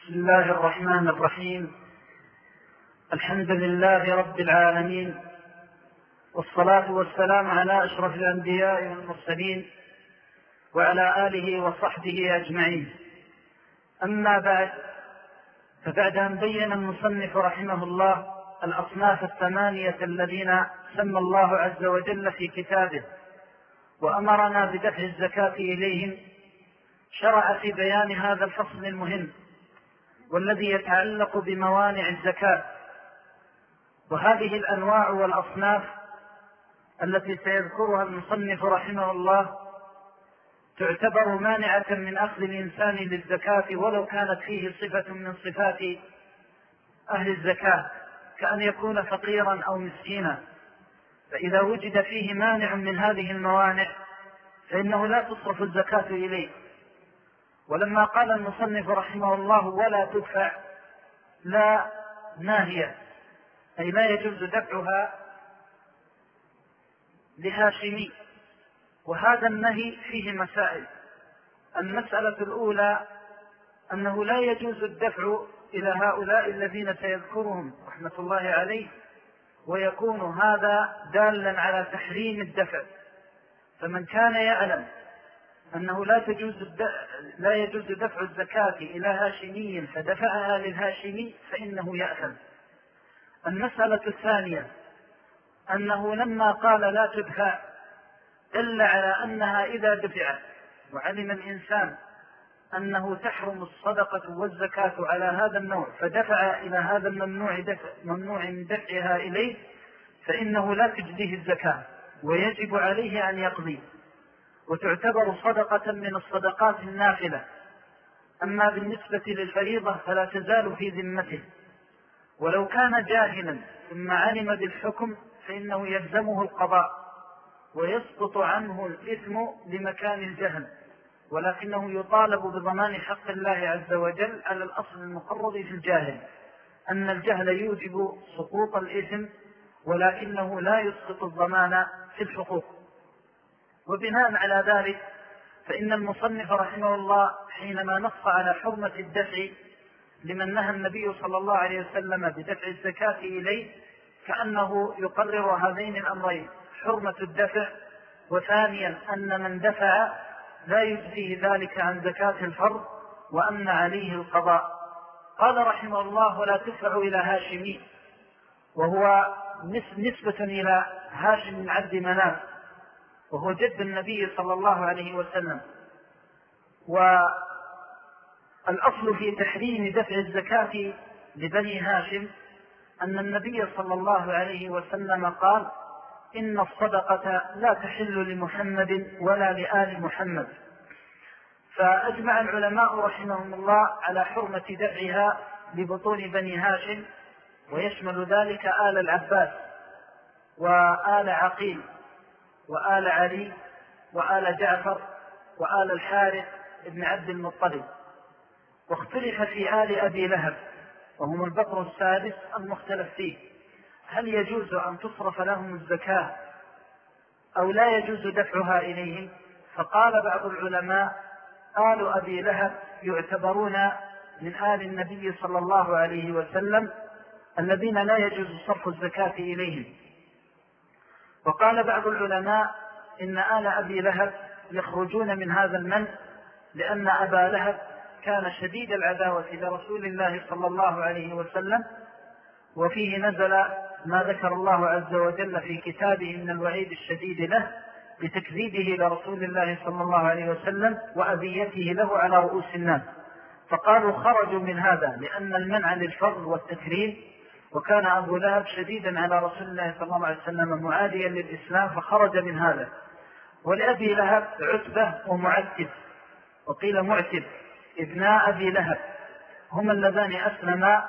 بسم الله الرحمن الرحيم. الحمد لله رب العالمين، والصلاة والسلام على أشرف الأنبياء والمرسلين وعلى آله وصحبه أجمعين. أما بعد، فبعد أن بين المصنف رحمه الله الأصناف الثمانية الذين سمى الله عز وجل في كتابه وأمرنا بدفع الزكاة إليهم، شرع في بيان هذا الفصل المهم والذي يتعلق بموانع الزكاة. وهذه الأنواع والأصناف التي سيذكرها المصنف رحمه الله تعتبر مانعة من أخذ الإنسان للزكاة ولو كانت فيه صفة من صفات أهل الزكاة، كأن يكون فقيرا أو مسكينا. فإذا وجد فيه مانع من هذه الموانع فإنه لا تصرف الزكاة إليه. ولما قال المصنف رحمه الله ولا تدفع، لا ناهية، أي لا يجوز دفعها لهاشمي. وهذا النهي فيه مسائل. المسألة الأولى أنه لا يجوز الدفع إلى هؤلاء الذين سيذكرهم رحمة الله عليه، ويكون هذا دالا على تحريم الدفع. فمن كان يعلم أنه لا يجوز دفع الزكاة إلى هاشمي فدفعها للهاشمي فإنه يأثم. المسألة الثانية أنه لما قال لا تدفع دل على أنها إذا دفعت وعلم الإنسان أنه تحرم الصدقة والزكاة على هذا النوع فدفع إلى هذا الممنوع من دفعها إليه، فإنه لا تجزيه الزكاة ويجب عليه أن يقضي، وتعتبر صدقة من الصدقات النافلة. أما بالنسبة للفريضة فلا تزال في ذمته، ولو كان جاهلا ثم علم بالحكم فإنه يلزمه القضاء ويسقط عنه الإثم لمكان الجهل، ولكنه يطالب بضمان حق الله عز وجل على الأصل المقرر في الجاهل، أن الجهل يوجب سقوط الإثم ولكنه لا يسقط الضمان في الحقوق. وبناء على ذلك فإن المصنف رحمه الله حينما نص على حرمة الدفع لمن نهى النبي صلى الله عليه وسلم بدفع الزكاة إليه كأنه يقرر هذين الأمرين: حرمة الدفع، وثانيا أن من دفع لا يجزيه ذلك عن زكاة الفرض وأن عليه القضاء. قال رحمه الله ولا تدفع إلى هاشمي، وهو نسبة إلى هاشم بن عبد مناف وهو جد النبي صلى الله عليه وسلم. والأصل في تحريم دفع الزكاة لبني هاشم أن النبي صلى الله عليه وسلم قال: إن الصدقة لا تحل لمحمد ولا لآل محمد. فأجمع العلماء رحمهم الله على حرمة دفعها لبطون بني هاشم، ويشمل ذلك آل العباس وآل عقيل وآل علي وآل جعفر وآل الحارث ابن عبد المطلب. واختلف في آل أبي لهب وهم البقر السادس المختلف فيه، هل يجوز أن تصرف لهم الزكاة أو لا يجوز دفعها إليهم؟ فقال بعض العلماء: آل أبي لهب يعتبرون من آل النبي صلى الله عليه وسلم الذين لا يجوز صرف الزكاة إليهم. وقال بعض العلماء إن آل أبي لهب يخرجون من هذا المنع، لأن أبا لهب كان شديد العداوة لرسول الله صلى الله عليه وسلم، وفيه نزل ما ذكر الله عز وجل في كتابه من الوعيد الشديد له بتكذيبه لرسول الله صلى الله عليه وسلم وأذيته له على رؤوس الناس. فقالوا خرجوا من هذا لأن المنع للفضل والتكريم، وكان أبو لهب شديدا على رسول الله صلى الله عليه وسلم معاديا للإسلام فخرج من هذا. ولأبي لهب عتبة ومعتب، وقيل معتب، ابناء أبي لهب، هم اللذان أسلما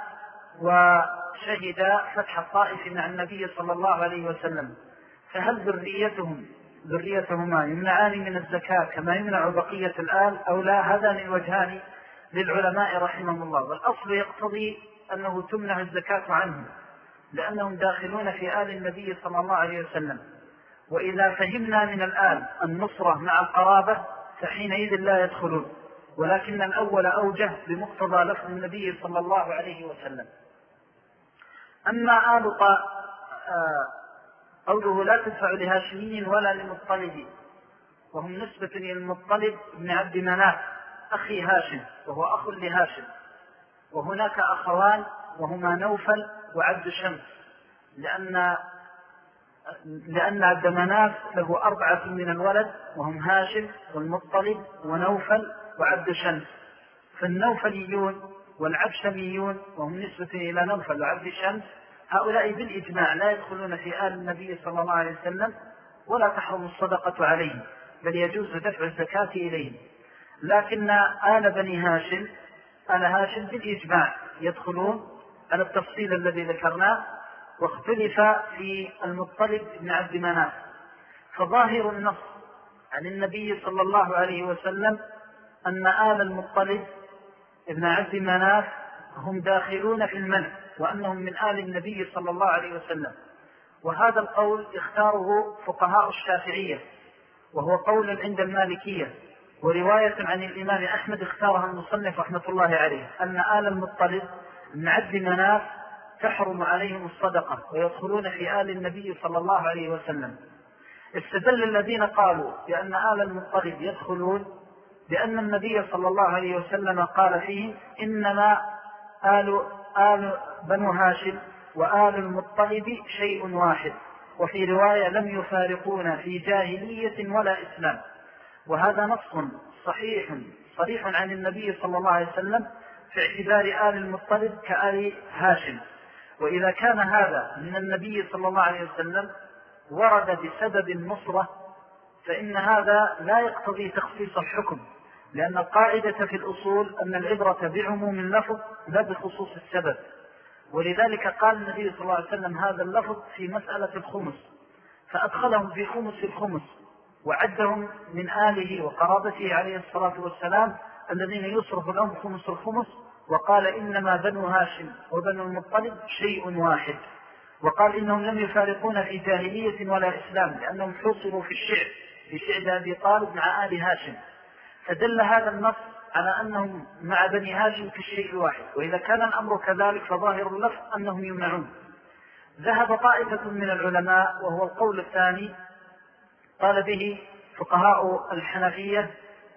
وشهدا فتح الطائف مع النبي صلى الله عليه وسلم. فهل ذريتهما يمنعان من الزكاة كما يمنع بقية الآل أو لا؟ هذان الوجهان للعلماء رحمهم الله. والأصل يقتضي أنه تمنع الزكاة عنهم لأنهم داخلون في آل النبي صلى الله عليه وسلم. وإذا فهمنا من الآل النصرة مع القرابة فحينئذ لا يدخلون، ولكن الأول أوجه بمقتضى لفظ النبي صلى الله عليه وسلم. أما قوله لا تدفع لهاشمي ولا لمطلب، وهم نسبة إلى المطلب بن عبد مناف أخي هاشم، وهو أخ لهاشم، وهناك أخوان وهما نوفل وعبد شمس، لأن عبد مناف له 4 من الولد، وهم هاشم والمطلب ونوفل وعبد شمس. فالنوفليون والعبشميون وهم نسبة إلى نوفل وعبد شمس هؤلاء بالإجماع لا يدخلون في آل النبي صلى الله عليه وسلم، ولا تحرم الصدقة عليهم، بل يجوز دفع الزكاة إليهم. لكن آل بني هاشم، آل هاشم بالإجماع يدخلون على التفصيل الذي ذكرناه، واختلف في المطلب بن عبد مناف. فظاهر النص عن النبي صلى الله عليه وسلم أن آل المطلب ابن عبد مناف هم داخلون في المنع، وأنهم من آل النبي صلى الله عليه وسلم. وهذا القول اختاره فقهاء الشافعية، وهو قول عند المالكية، ورواية عن الإمام أحمد اختارها المصنف رحمة الله عليه، أن آل المطلب من عبد مناف تحرم عليهم الصدقة ويدخلون في آل النبي صلى الله عليه وسلم. استدل الذين قالوا بأن آل المطلب يدخلون بأن النبي صلى الله عليه وسلم قال فيهم إنما آل بنو هاشم وآل المطلب شيء واحد، وفي رواية لم يفارقون في جاهلية ولا إسلام. وهذا نص صريح عن النبي صلى الله عليه وسلم في اعتبار آل المطلب كآل هاشم. وإذا كان هذا من النبي صلى الله عليه وسلم ورد بسبب النصرة، فإن هذا لا يقتضي تخصيص الحكم، لأن القاعدة في الأصول أن العبرة بعموم اللفظ لا بخصوص السبب. ولذلك قال النبي صلى الله عليه وسلم هذا اللفظ في مسألة الخمس، فأدخلهم في خمس الخمس، وعدهم من آله وقرابته عليه الصلاة والسلام الذين يصرف لهم خمس الخمس، وقال إنما بنو هاشم وبنو المطلب شيء واحد، وقال إنهم لم يفارقون في جاهلية ولا إسلام، لأنهم حصروا في شعب أبي طالب مع آل هاشم. فدل هذا النص على أنهم مع بني هاشم في الشيء الواحد. وإذا كان الأمر كذلك فظاهر اللفظ أنهم يمنعون. ذهب طائفة من العلماء، وهو القول الثاني قال به فقهاء الحنفية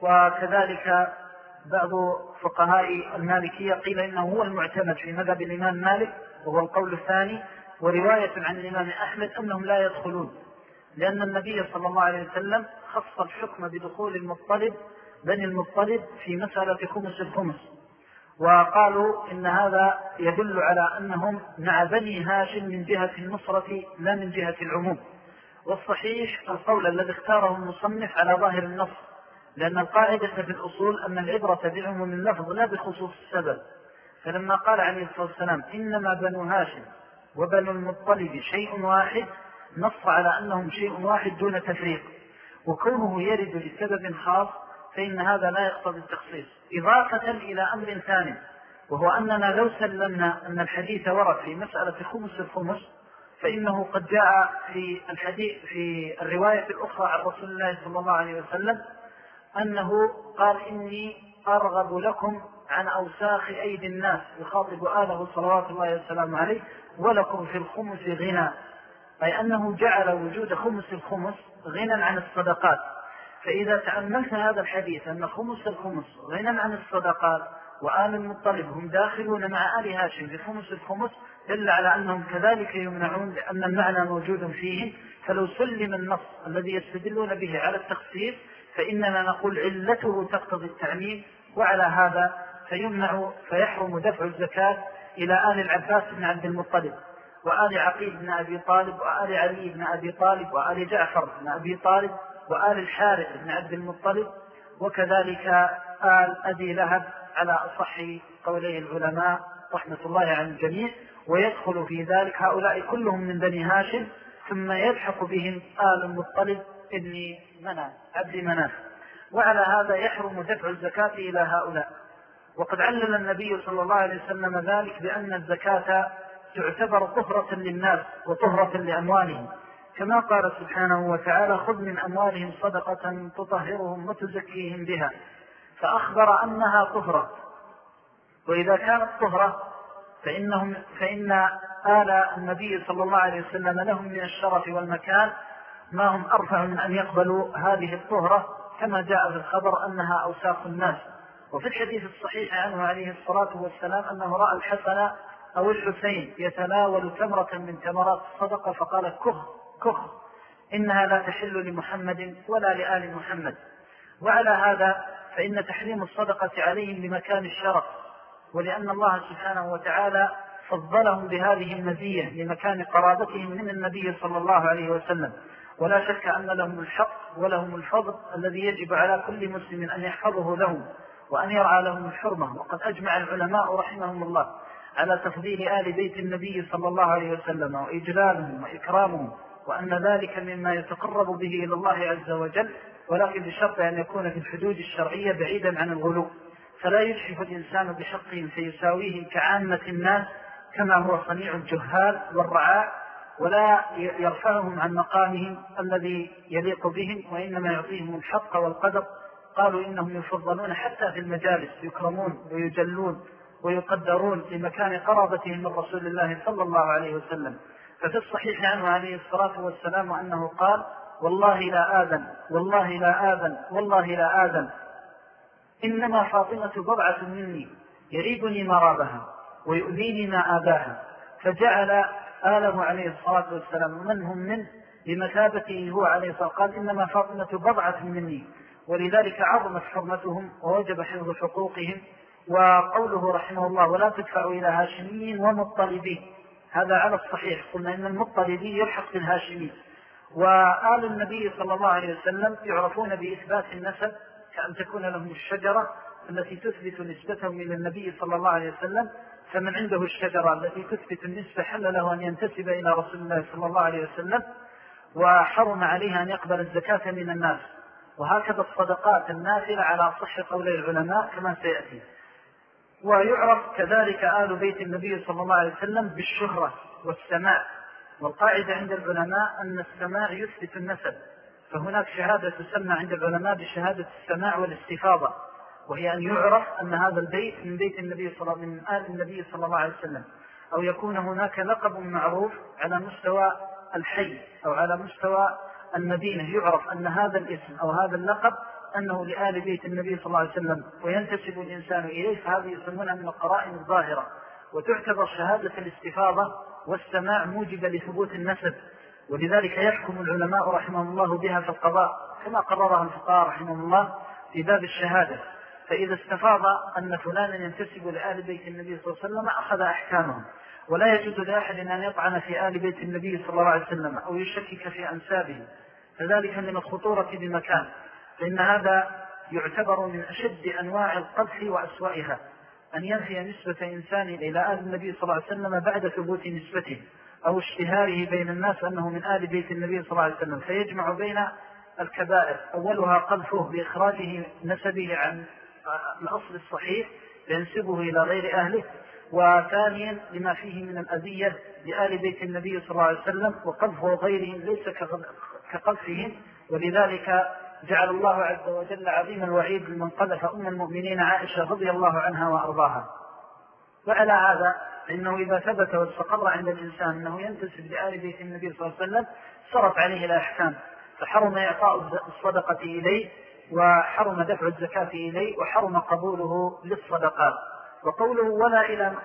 وكذلك بعض فقهاء المالكية، قيل إنه هو المعتمد في مذهب الإمام مالك، وهو القول الثاني، ورواية عن الإمام أحمد أنهم لا يدخلون، لأن النبي صلى الله عليه وسلم خص الحكم بدخول بني المطلب في مسألة خمس الخمس، وقالوا إن هذا يدل على أنهم مع بني هاشم من جهة النصرة لا من جهة العموم. والصحيح القول الذي اختاره المصنف على ظاهر النص، لأن القاعدة في الأصول أن العبرة بعموم اللفظ لا بخصوص السبب. فلما قال عليه الصلاة والسلام إنما بنو هاشم وبنو المطلب شيء واحد، نص على أنهم شيء واحد دون تفريق، وكونه يرد لسبب خاص فإن هذا لا يقتضي التخصيص. إضافة إلى أمر ثاني، وهو أننا لو سلمنا أن الحديث ورد في مسألة خمس الخمس، فإنه قد جاء في الحديث في الرواية الأخرى عن رسول الله صلى الله عليه وسلم أنه قال إني أرغب لكم عن أوساخ أيدي الناس، يخاطب آله صلوات الله وسلامه عليه، ولكم في الخمس غنى، أي أنه جعل وجود خمس الخمس غنى عن الصدقات. فإذا تأملت هذا الحديث أن خمس الخمس غنى عن الصدقات، وآل المطلب هم داخلون مع آل هاشم في خمس الخمس، دل على أنهم كذلك يمنعون، لأن المعنى موجود فيهم. فلو سلم النص الذي يستدلون به على التخصيص فإننا نقول علته تقتضي التعميم، وعلى هذا فيحرم دفع الزكاة إلى آل العباس بن عبد المطلب، وآل عقيل بن أبي طالب، وآل علي بن أبي طالب، وآل جعفر بن أبي طالب، وآل الحارث بن عبد المطلب، وكذلك آل أبي لهب على أصح قولي العلماء رحمة الله عن الجميع. ويدخل في ذلك هؤلاء كلهم من بني هاشم، ثم يلحق بهم آل المطلب ابن عبد مناف. وعلى هذا يحرم دفع الزكاة إلى هؤلاء. وقد علل النبي صلى الله عليه وسلم ذلك بأن الزكاة تعتبر طهرة للناس وطهرة لأموالهم، كما قال سبحانه وتعالى خذ من أموالهم صدقة تطهرهم وتزكيهم بها. فأخبر أنها طهرة، وإذا كانت طهرة فإن آل النبي صلى الله عليه وسلم لهم من الشرف والمكان ما هم أرفع من أن يقبلوا هذه الطهرة، كما جاء في الخبر أنها أوساخ الناس. وفي الحديث الصحيح عنه عليه الصلاة والسلام أنه رأى الحسن أو الحسين يتناول تمرة من تمرات الصدقة فقال كخ كخ إنها لا تحل لمحمد ولا لآل محمد. وعلى هذا فإن تحريم الصدقة عليهم لمكان الشرف، ولأن الله سبحانه وتعالى فضلهم بهذه المزية لمكان قرابتهم من النبي صلى الله عليه وسلم. ولا شك أن لهم الحق ولهم الفضل الذي يجب على كل مسلم أن يحفظه لهم وأن يرعى لهم الحرمة. وقد أجمع العلماء رحمهم الله على تفضيل آل بيت النبي صلى الله عليه وسلم وإجلالهم وإكرامهم، وأن ذلك مما يتقرب به إلى الله عز وجل، ولكن بشرط أن يكون في الحدود الشرعية بعيدا عن الغلو، فلا يجحف الإنسان بحقهم فيساويهم كعامة الناس كما هو صنيع الجهال والرعاء، ولا يرفعهم عن مقامهم الذي يليق بهم، وإنما يعطيهم الحق والقدر. قالوا إنهم يفضلون حتى في المجالس، يكرمون ويجلون ويقدرون لمكان قرابتهم من رسول الله صلى الله عليه وسلم. ففي الصحيح عنه عليه الصلاة والسلام أنه قال والله لا آذن والله لا آذن والله لا آذن، إنما فاطمة بضعة مني يريبني مرابها ويؤذيني ما آباها. فجعل آله عليه الصلاة والسلام من هم منه بمثابته هو عليه الصلاة والسلام، قال إنما فاطمة بضعة مني، ولذلك عظمت حرمتهم ووجب حفظ حقوقهم. وقوله رحمه الله ولا تدفعوا إلى هاشميين ومطلبين، هذا على الصحيح، قلنا إن المطلبين يلحق بالهاشمين. وآل النبي صلى الله عليه وسلم يعرفون بإثبات النسب، كأن تكون لهم الشجرة التي تثبت نسبتهم إلى النبي صلى الله عليه وسلم، فمن عنده الشجرة التي تثبت النسبة حل له أن ينتسب إلى رسول الله صلى الله عليه وسلم، وحرم عليه أن يقبل الزكاة من الناس. وهكذا الصدقات النافلة على صح قولي العلماء كما سيأتي. ويعرف كذلك آل بيت النبي صلى الله عليه وسلم بالشهرة والسماع، والقاعدة عند العلماء أن السماع يثبت النسب، فهناك شهادة تسمى عند العلماء بشهادة السماع والاستفاضة، وهي أن يعرف أن هذا البيت من بيت النبي من آل النبي صلى الله عليه وسلم، أو يكون هناك لقب معروف على مستوى الحي أو على مستوى المدينة، يعرف أن هذا الاسم أو هذا اللقب أنه لآل بيت النبي صلى الله عليه وسلم وينتسب الإنسان إليه، فهذه يسمونها من القرائن الظاهرة. وتعتبر شهادة الاستفاضة والسماع موجبة لثبوت النسب، ولذلك يحكم العلماء رحمهم الله بها في القضاء كما قررها الفقهاء رحمهم الله في باب الشهادة. فإذا استفاض أن فلانا ينتسب لآل بيت النبي صلى الله عليه وسلم أخذ أحكامهم، ولا يجوز لأحد أن يطعن في آل بيت النبي صلى الله عليه وسلم أو يشكك في أنسابه، فذلك من الخطورة بمكان، فإن هذا يعتبر من أشد أنواع القذف وأسوأها، أن ينفي نسبة إنسان إلى آل النبي صلى الله عليه وسلم بعد ثبوت نسبته أو اشتهاره بين الناس أنه من آل بيت النبي صلى الله عليه وسلم، فيجمع بين الكبائر، أولها قذفه بإخراجه نسبه عن الأصل الصحيح ينسبه إلى غير أهله، وثانيا لما فيه من الأذية لآل بيت النبي صلى الله عليه وسلم، وقذفه غيرهم ليس كقذفهم. ولذلك جعل الله عز وجل عظيم الوعيد لمن قذف أم المؤمنين عائشة رضي الله عنها وأرضاها. وعلى هذا إنه إذا ثبت واستقر عند الإنسان أنه ينتسب لآل بيت النبي صلى الله عليه وسلم صرت عليه الأحكام، فحرم إعطاء الصدقة إليه، وحرم دفع الزكاة إليه، وحرم قبوله للصدقات. وقوله ولا إلى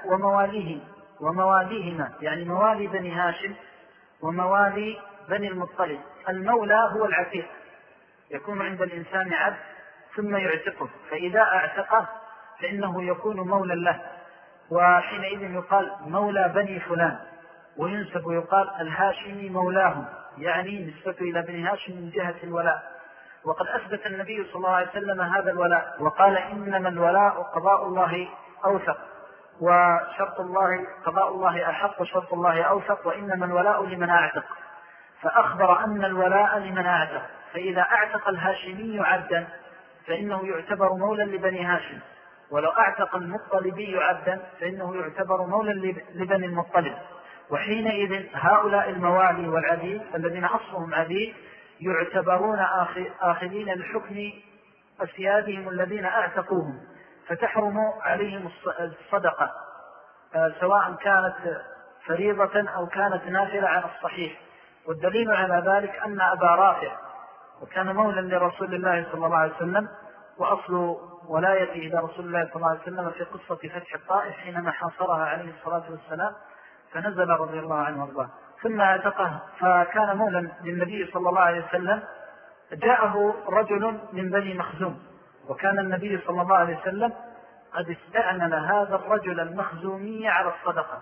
ومواليهما يعني موالي بني هاشم وموالي بني المطلب. المولى هو العتيق، يكون عند الإنسان عبد ثم يعتقه، فإذا أعتقه فإنه يكون مولا له، وحينئذ يقال مولى بني فلان، وينسب يقال الهاشمي مولاهم، يعني نسبته إلى بني هاشم من جهة الولاء. وقد أثبت النبي صلى الله عليه وسلم هذا الولاء، وقال إنما الولاء قضاء الله أوثق، وشرط الله قضاء الله أحق، وشرط الله أوثق، وإنما الولاء لمن أعتق، فأخبر أن الولاء لمن أعتق. فإذا أعتق الهاشمي عبدا فإنه يعتبر مولا لبني هاشم، ولو أعتق المطلبي عبدا فإنه يعتبر مولا لبني المطلب. وحينئذ هؤلاء الموالي والعبيد الذين أصلهم عبيد يعتبرون آخذين الحكم أسيادهم الذين أعتقوهم، فتحرم عليهم الصدقة سواء كانت فريضة أو كانت نافلة على الصحيح. والدليل على ذلك أن أبا رافع وكان مولا لرسول الله صلى الله عليه وسلم، وأصل ولايته إلى رسول الله صلى الله عليه وسلم في قصة فتح الطائف حينما حاصرها عليه الصلاة والسلام، فنزل رضي الله عنه وارضاه ثم اعتقه، فكان مولا للنبي صلى الله عليه وسلم. جاءه رجل من بني مخزوم، وكان النبي صلى الله عليه وسلم قد استأمن هذا الرجل المخزومي على الصدقة.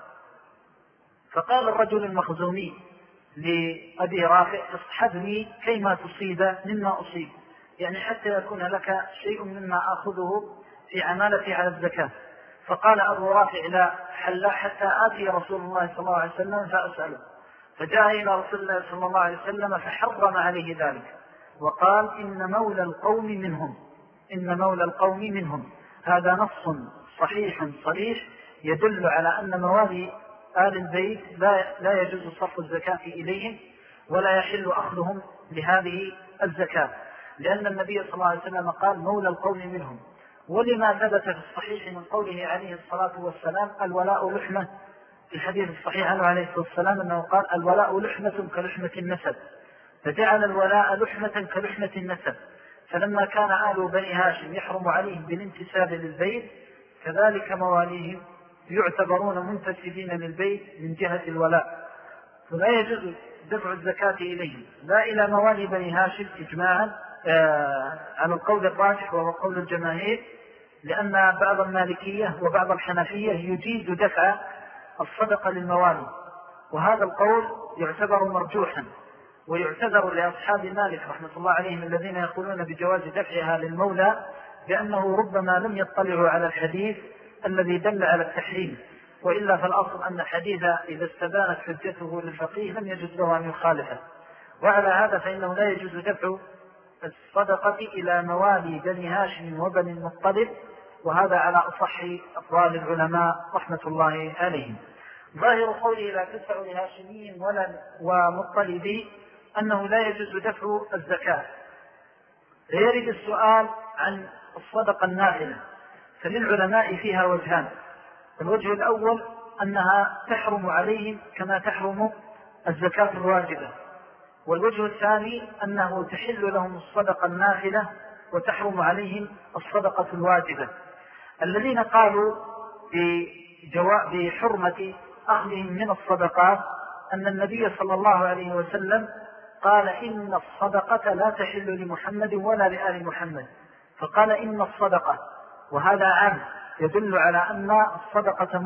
فقال الرجل المخزومي لأبي رافع: اصحبني كيما تصيب مما أصيب، يعني حتى يكون لك شيء مما أخذه في عمالتي على الزكاة. فقال أبو رافع: لا، حل حتى آتي رسول الله صلى الله عليه وسلم فأسأله. فجاء إلى رسول الله صلى الله عليه وسلم فحرم عليه ذلك، وقال: إن مولى القوم منهم، إن مولى القوم منهم. هذا نص صحيح صريح يدل على أن موالي آل البيت لا يجوز صرف الزكاة إليهم، ولا يحل أخذهم لهذه الزكاة، لأن النبي صلى الله عليه وسلم قال: مولى القوم منهم. ولما ثبت في الصحيح من قوله عليه الصلاة والسلام: الولاء لحمة، في الحديث الصحيح عنه عليه الصلاة والسلام أنه قال: الولاء لحمة كلحمة النسب، فجعل الولاء لحمة كلحمة النسب. فلما كان آل بني هاشم يحرم عليهم بالانتساب للبيت، كذلك مواليهم يعتبرون منتسبين للبيت من جهة الولاء، فلا يجوز دفع الزكاة إليهم لا إلى موالي بني هاشم إجماعا على القول الراجح وهو قول الجماهير، لأن بعض المالكية وبعض الحنفية يجيز دفع الصدقة للموالي، وهذا القول يعتبر مرجوحا، ويعتذر لأصحاب مالك رحمة الله عليهم الذين يقولون بجواز دفعها للمولى، لأنه ربما لم يطلعوا على الحديث الذي دل على التحريم، وإلا فالأصل أن الحديث إذا استبانت حجته للفقيه لم يجوز له أن يخالفه. وعلى هذا فإنه لا يجوز دفع الصدقة إلى موالي بني هاشم وبني المطلب، وهذا على أصح أقوال العلماء رحمة الله عليهم. ظاهر قوله: لا تدفع لهاشمي ولا ومطلبي، أنه لا يجوز دفع الزكاة. فيرد السؤال عن الصدقة النافلة، فللعلماء فيها وجهان. الوجه الأول أنها تحرم عليهم كما تحرم الزكاة الواجبة، والوجه الثاني أنه تحل لهم الصدقة النافلة وتحرم عليهم الصدقة الواجبة. الذين قالوا بحرمة أخذهم من الصدقات أن النبي صلى الله عليه وسلم قال: إن الصدقة لا تحل لمحمد ولا لآل محمد، فقال: إن الصدقة، وهذا عام يدل على أن الصدقة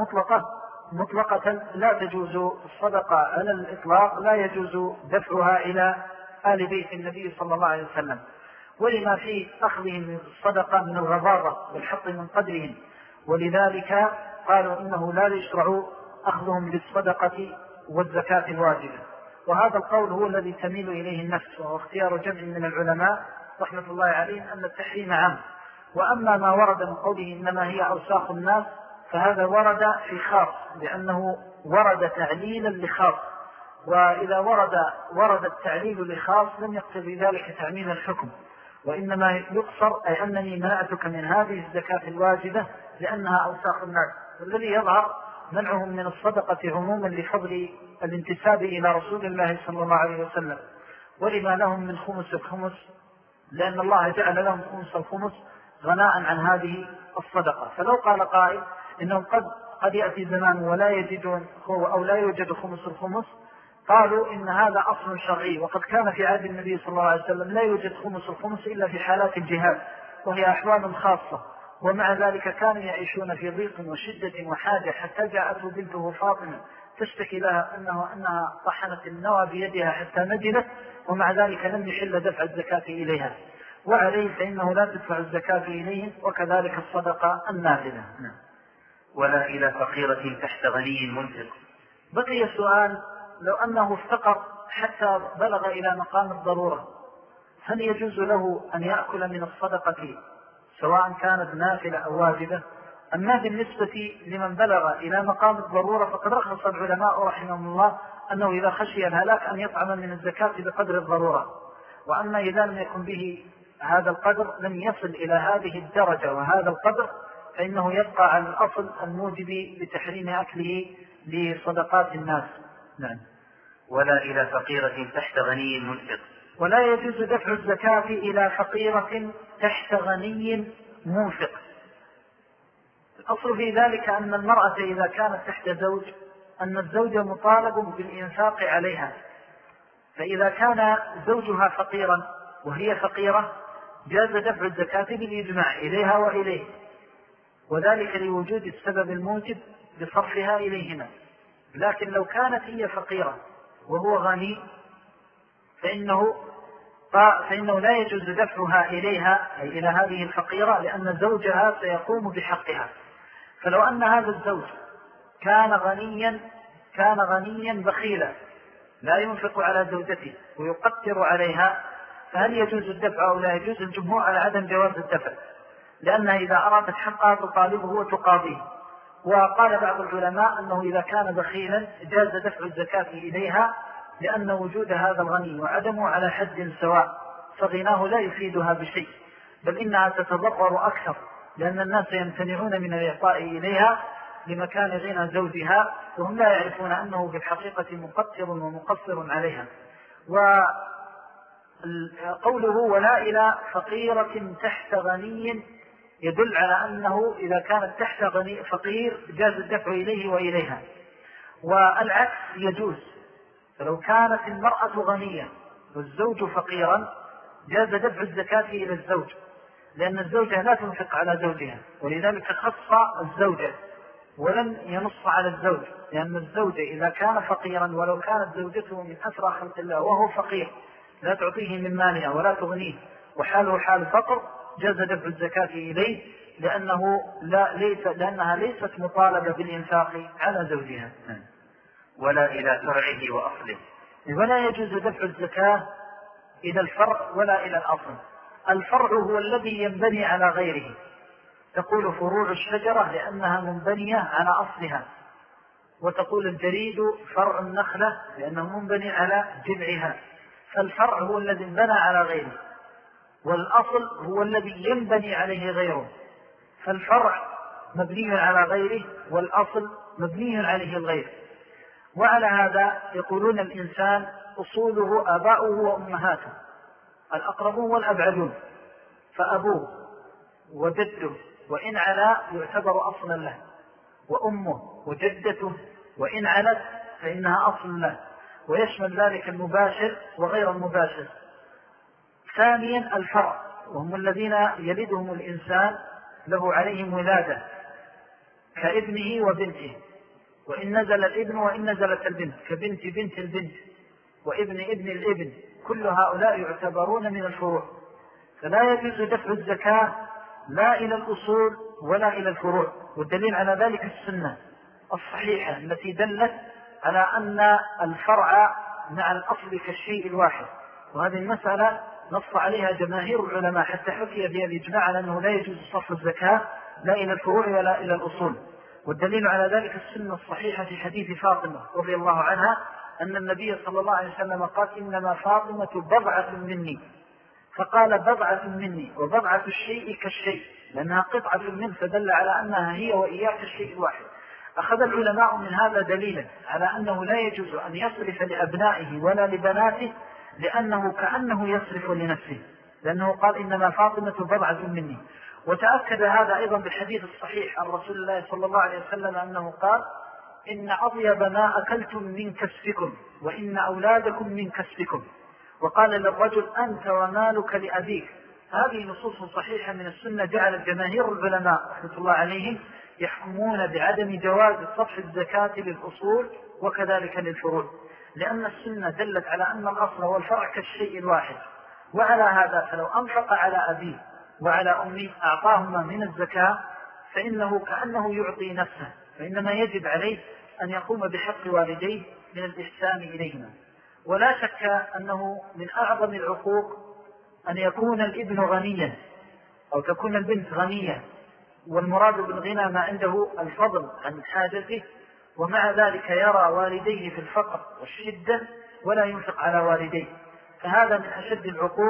مطلقة لا تجوز الصدقة على الإطلاق، لا يجوز دفعها إلى آل بيت النبي صلى الله عليه وسلم، ولما في أخذهم من الصدقة من الغضاضة والحط من قدرهم، ولذلك قالوا إنه لا يشرع أخذهم للصدقة والزكاة الواجبة. وهذا القول هو الذي تميل إليه النفس، وهو اختيار جمع من العلماء رحمة الله عليهم أن التحريم عام. وأما ما ورد من قوله إنما هي أوساخ الناس، فهذا ورد في خاص، لأنه ورد تعليلا لخاص، وإذا ورد التعليل لخاص لم يقتضي ذلك تعميم الحكم، وإنما يقصر أي أنني منعتك من هذه الزكاة الواجبة لأنها أوساخ الناس. والذي يظهر منعهم من الصدقة عموما لفضل الانتساب إلى رسول الله صلى الله عليه وسلم، ولما لهم من خمس الخمس، لأن الله جعل لهم خمس الخمس غناء عن هذه الصدقة. فلو قال قائل إنهم قد يأتي زمان ولا يجدون أو لا يوجد خمس الخمس، قالوا إن هذا أصل شرعي، وقد كان في عهد النبي صلى الله عليه وسلم لا يوجد خمس الخمس إلا في حالات الجهاد، وهي أحوال خاصة، ومع ذلك كانوا يعيشون في ضيق وشدة وحاجة، حتى جاءته بنته فاطمة تشتكي لها أنها طحنت النوى بيدها حتى نجلت، ومع ذلك لم يحل دفع الزكاة إليها، وعليه فإنه لا تدفع الزكاة إليهم، وكذلك الصدقة النافلة. ولا إلى فقيرة تحت غني منفق. بقي السؤال: لو أنه افتقر حتى بلغ إلى مقام الضرورة، هل يجوز له أن يأكل من الصدقة سواء كانت نافلة أو واجبة؟ أما بالنسبة لمن بلغ إلى مقام الضرورة فقد رخص العلماء رحمهم الله أنه إذا خشي الهلاك أن يطعم من الزكاة بقدر الضرورة. وأما إذا لم يكن به هذا القدر لم يصل إلى هذه الدرجة وهذا القدر، فإنه يبقى على الأصل الموجب بتحريم أكله لصدقات الناس. نعم. ولا إلى فقيرة تحت غني منفق. ولا يجوز دفع الزكاة إلى فقيرة تحت غني منفق. الأصل في ذلك أن المرأة إذا كانت تحت زوج أن الزوج مطالب بالإنفاق عليها، فإذا كان زوجها فقيرا وهي فقيرة جاز دفع الزكاة بالإجماع إليها وإليه، وذلك لوجود السبب الموجب بصرفها إليهما. لكن لو كانت هي فقيرة وهو غني فإنه لا يجوز دفعها إليها أي إلى هذه الفقيرة، لأن زوجها سيقوم بحقها. فلو أن هذا الزوج كان غنيا بخيلا لا ينفق على زوجته ويقتر عليها، فهل يجوز الدفع أو لا يجوز؟ الجمهور على عدم جواز الدفع، لأنها إذا أرادت حقها تطالبه وتقاضيه. وقال بعض العلماء أنه إذا كان بخيلا جاز دفع الزكاة إليها، لأن وجود هذا الغني وعدمه على حد سواء، فغناه لا يفيدها بشيء، بل إنها تتضرر أكثر، لأن الناس يمتنعون من الإعطاء إليها لمكان غنى زوجها، وهم لا يعرفون أنه في الحقيقة مقتر ومقصر عليها. وقوله ولا إلى فقيرة تحت غني يدل على أنه إذا كانت تحت غني فقير جاز الدفع إليه وإليها، والعكس يجوز. فلو كانت المرأة غنية والزوج فقيرا جاز دفع الزكاة إلى الزوج، لأن الزوجة لا تنفق على زوجها، ولذلك خص الزوجة ولم ينص على الزوج، لأن الزوجة إذا كان فقيرا ولو كانت زوجته من أسرى خلق الله وهو فقير لا تعطيه من مالها ولا تغنيه وحاله حال فقر جاز دفع الزكاة إليه، لأنها ليست مطالبة بالإنفاق على زوجها. ولا إلى فرعه وأصله. ولا يجوز دفع الزكاة إلى الفرع ولا إلى الأصل. الفرع هو الذي ينبني على غيره، تقول فروع الشجرة لأنها منبنية على أصلها، وتقول الجريد فرع النخلة لأنه منبني على جذعها. فالفرع هو الذي انبنى على غيره، والأصل هو الذي ينبني عليه غيره. فالفرع مبني على غيره والأصل مبني عليه الغير. وعلى هذا يقولون الإنسان أصوله آباؤه وأمهاته، الأقربون والأبعدون، فأبوه وجده وإن علا يعتبر أصلا له، وأمه وجدته وإن علت فإنها أصل له، ويشمل ذلك المباشر وغير المباشر. ثانيا الفرع، وهم الذين يلدهم الإنسان له عليهم ولادة كابنه وبنته، وإن نزل الابن وإن نزلت البنت، كبنت بنت البنت وابن ابن الابن، كل هؤلاء يعتبرون من الفروع. فلا يجوز دفع الزكاة لا إلى الأصول ولا إلى الفروع، والدليل على ذلك السنة الصحيحة التي دلت على أن الفرع مع الأصل كالشيء الواحد. وهذه المسألة نص عليها جماهير العلماء، حتى حكي بها الإجماع على أنه لا يجوز صرف الزكاة لا إلى الفروع ولا إلى الأصول. والدليل على ذلك السنة الصحيحة في حديث فاطمة رضي الله عنها أن النبي صلى الله عليه وسلم قال إنما فاطمة بضعة مني، فقال بضعة مني، وبضعة الشيء كالشيء، لأنها قطعة منه، فدل على أنها هي وإياك الشيء الواحد. أخذ العلماء من هذا دليلا على أنه لا يجوز أن يصرف لأبنائه ولا لبناته، لأنه كأنه يصرف لنفسه، لأنه قال إنما فاطمة بضعة مني. وتأكد هذا أيضا بالحديث الصحيح عن رسول الله صلى الله عليه وسلم أنه قال إن أطيب ما أكلتم من كسبكم وإن أولادكم من كسبكم، وقال للرجل أنت ومالك لأبيك. هذه نصوص صحيحة من السنة جعل جماهير العلماء رحمة الله عليهم يحكمون بعدم جواز صرف الزكاة للأصول وكذلك للفروع، لأن السنة دلت على أن الأصل والفرع كالشيء الواحد. وعلى هذا فلو أنفق على أبيه وعلى أمه أعطاهما من الزكاة فإنه كأنه يعطي نفسه، فإنما يجب عليه أن يقوم بحق والديه من الإحسان إليهما. ولا شك أنه من أعظم العقوق أن يكون الابن غنيا أو تكون البنت غنية، والمراد بالغنى ما عنده الفضل عن حاجته، ومع ذلك يرى والديه في الفقر والشدة ولا ينفق على والديه، فهذا من أشد العقوق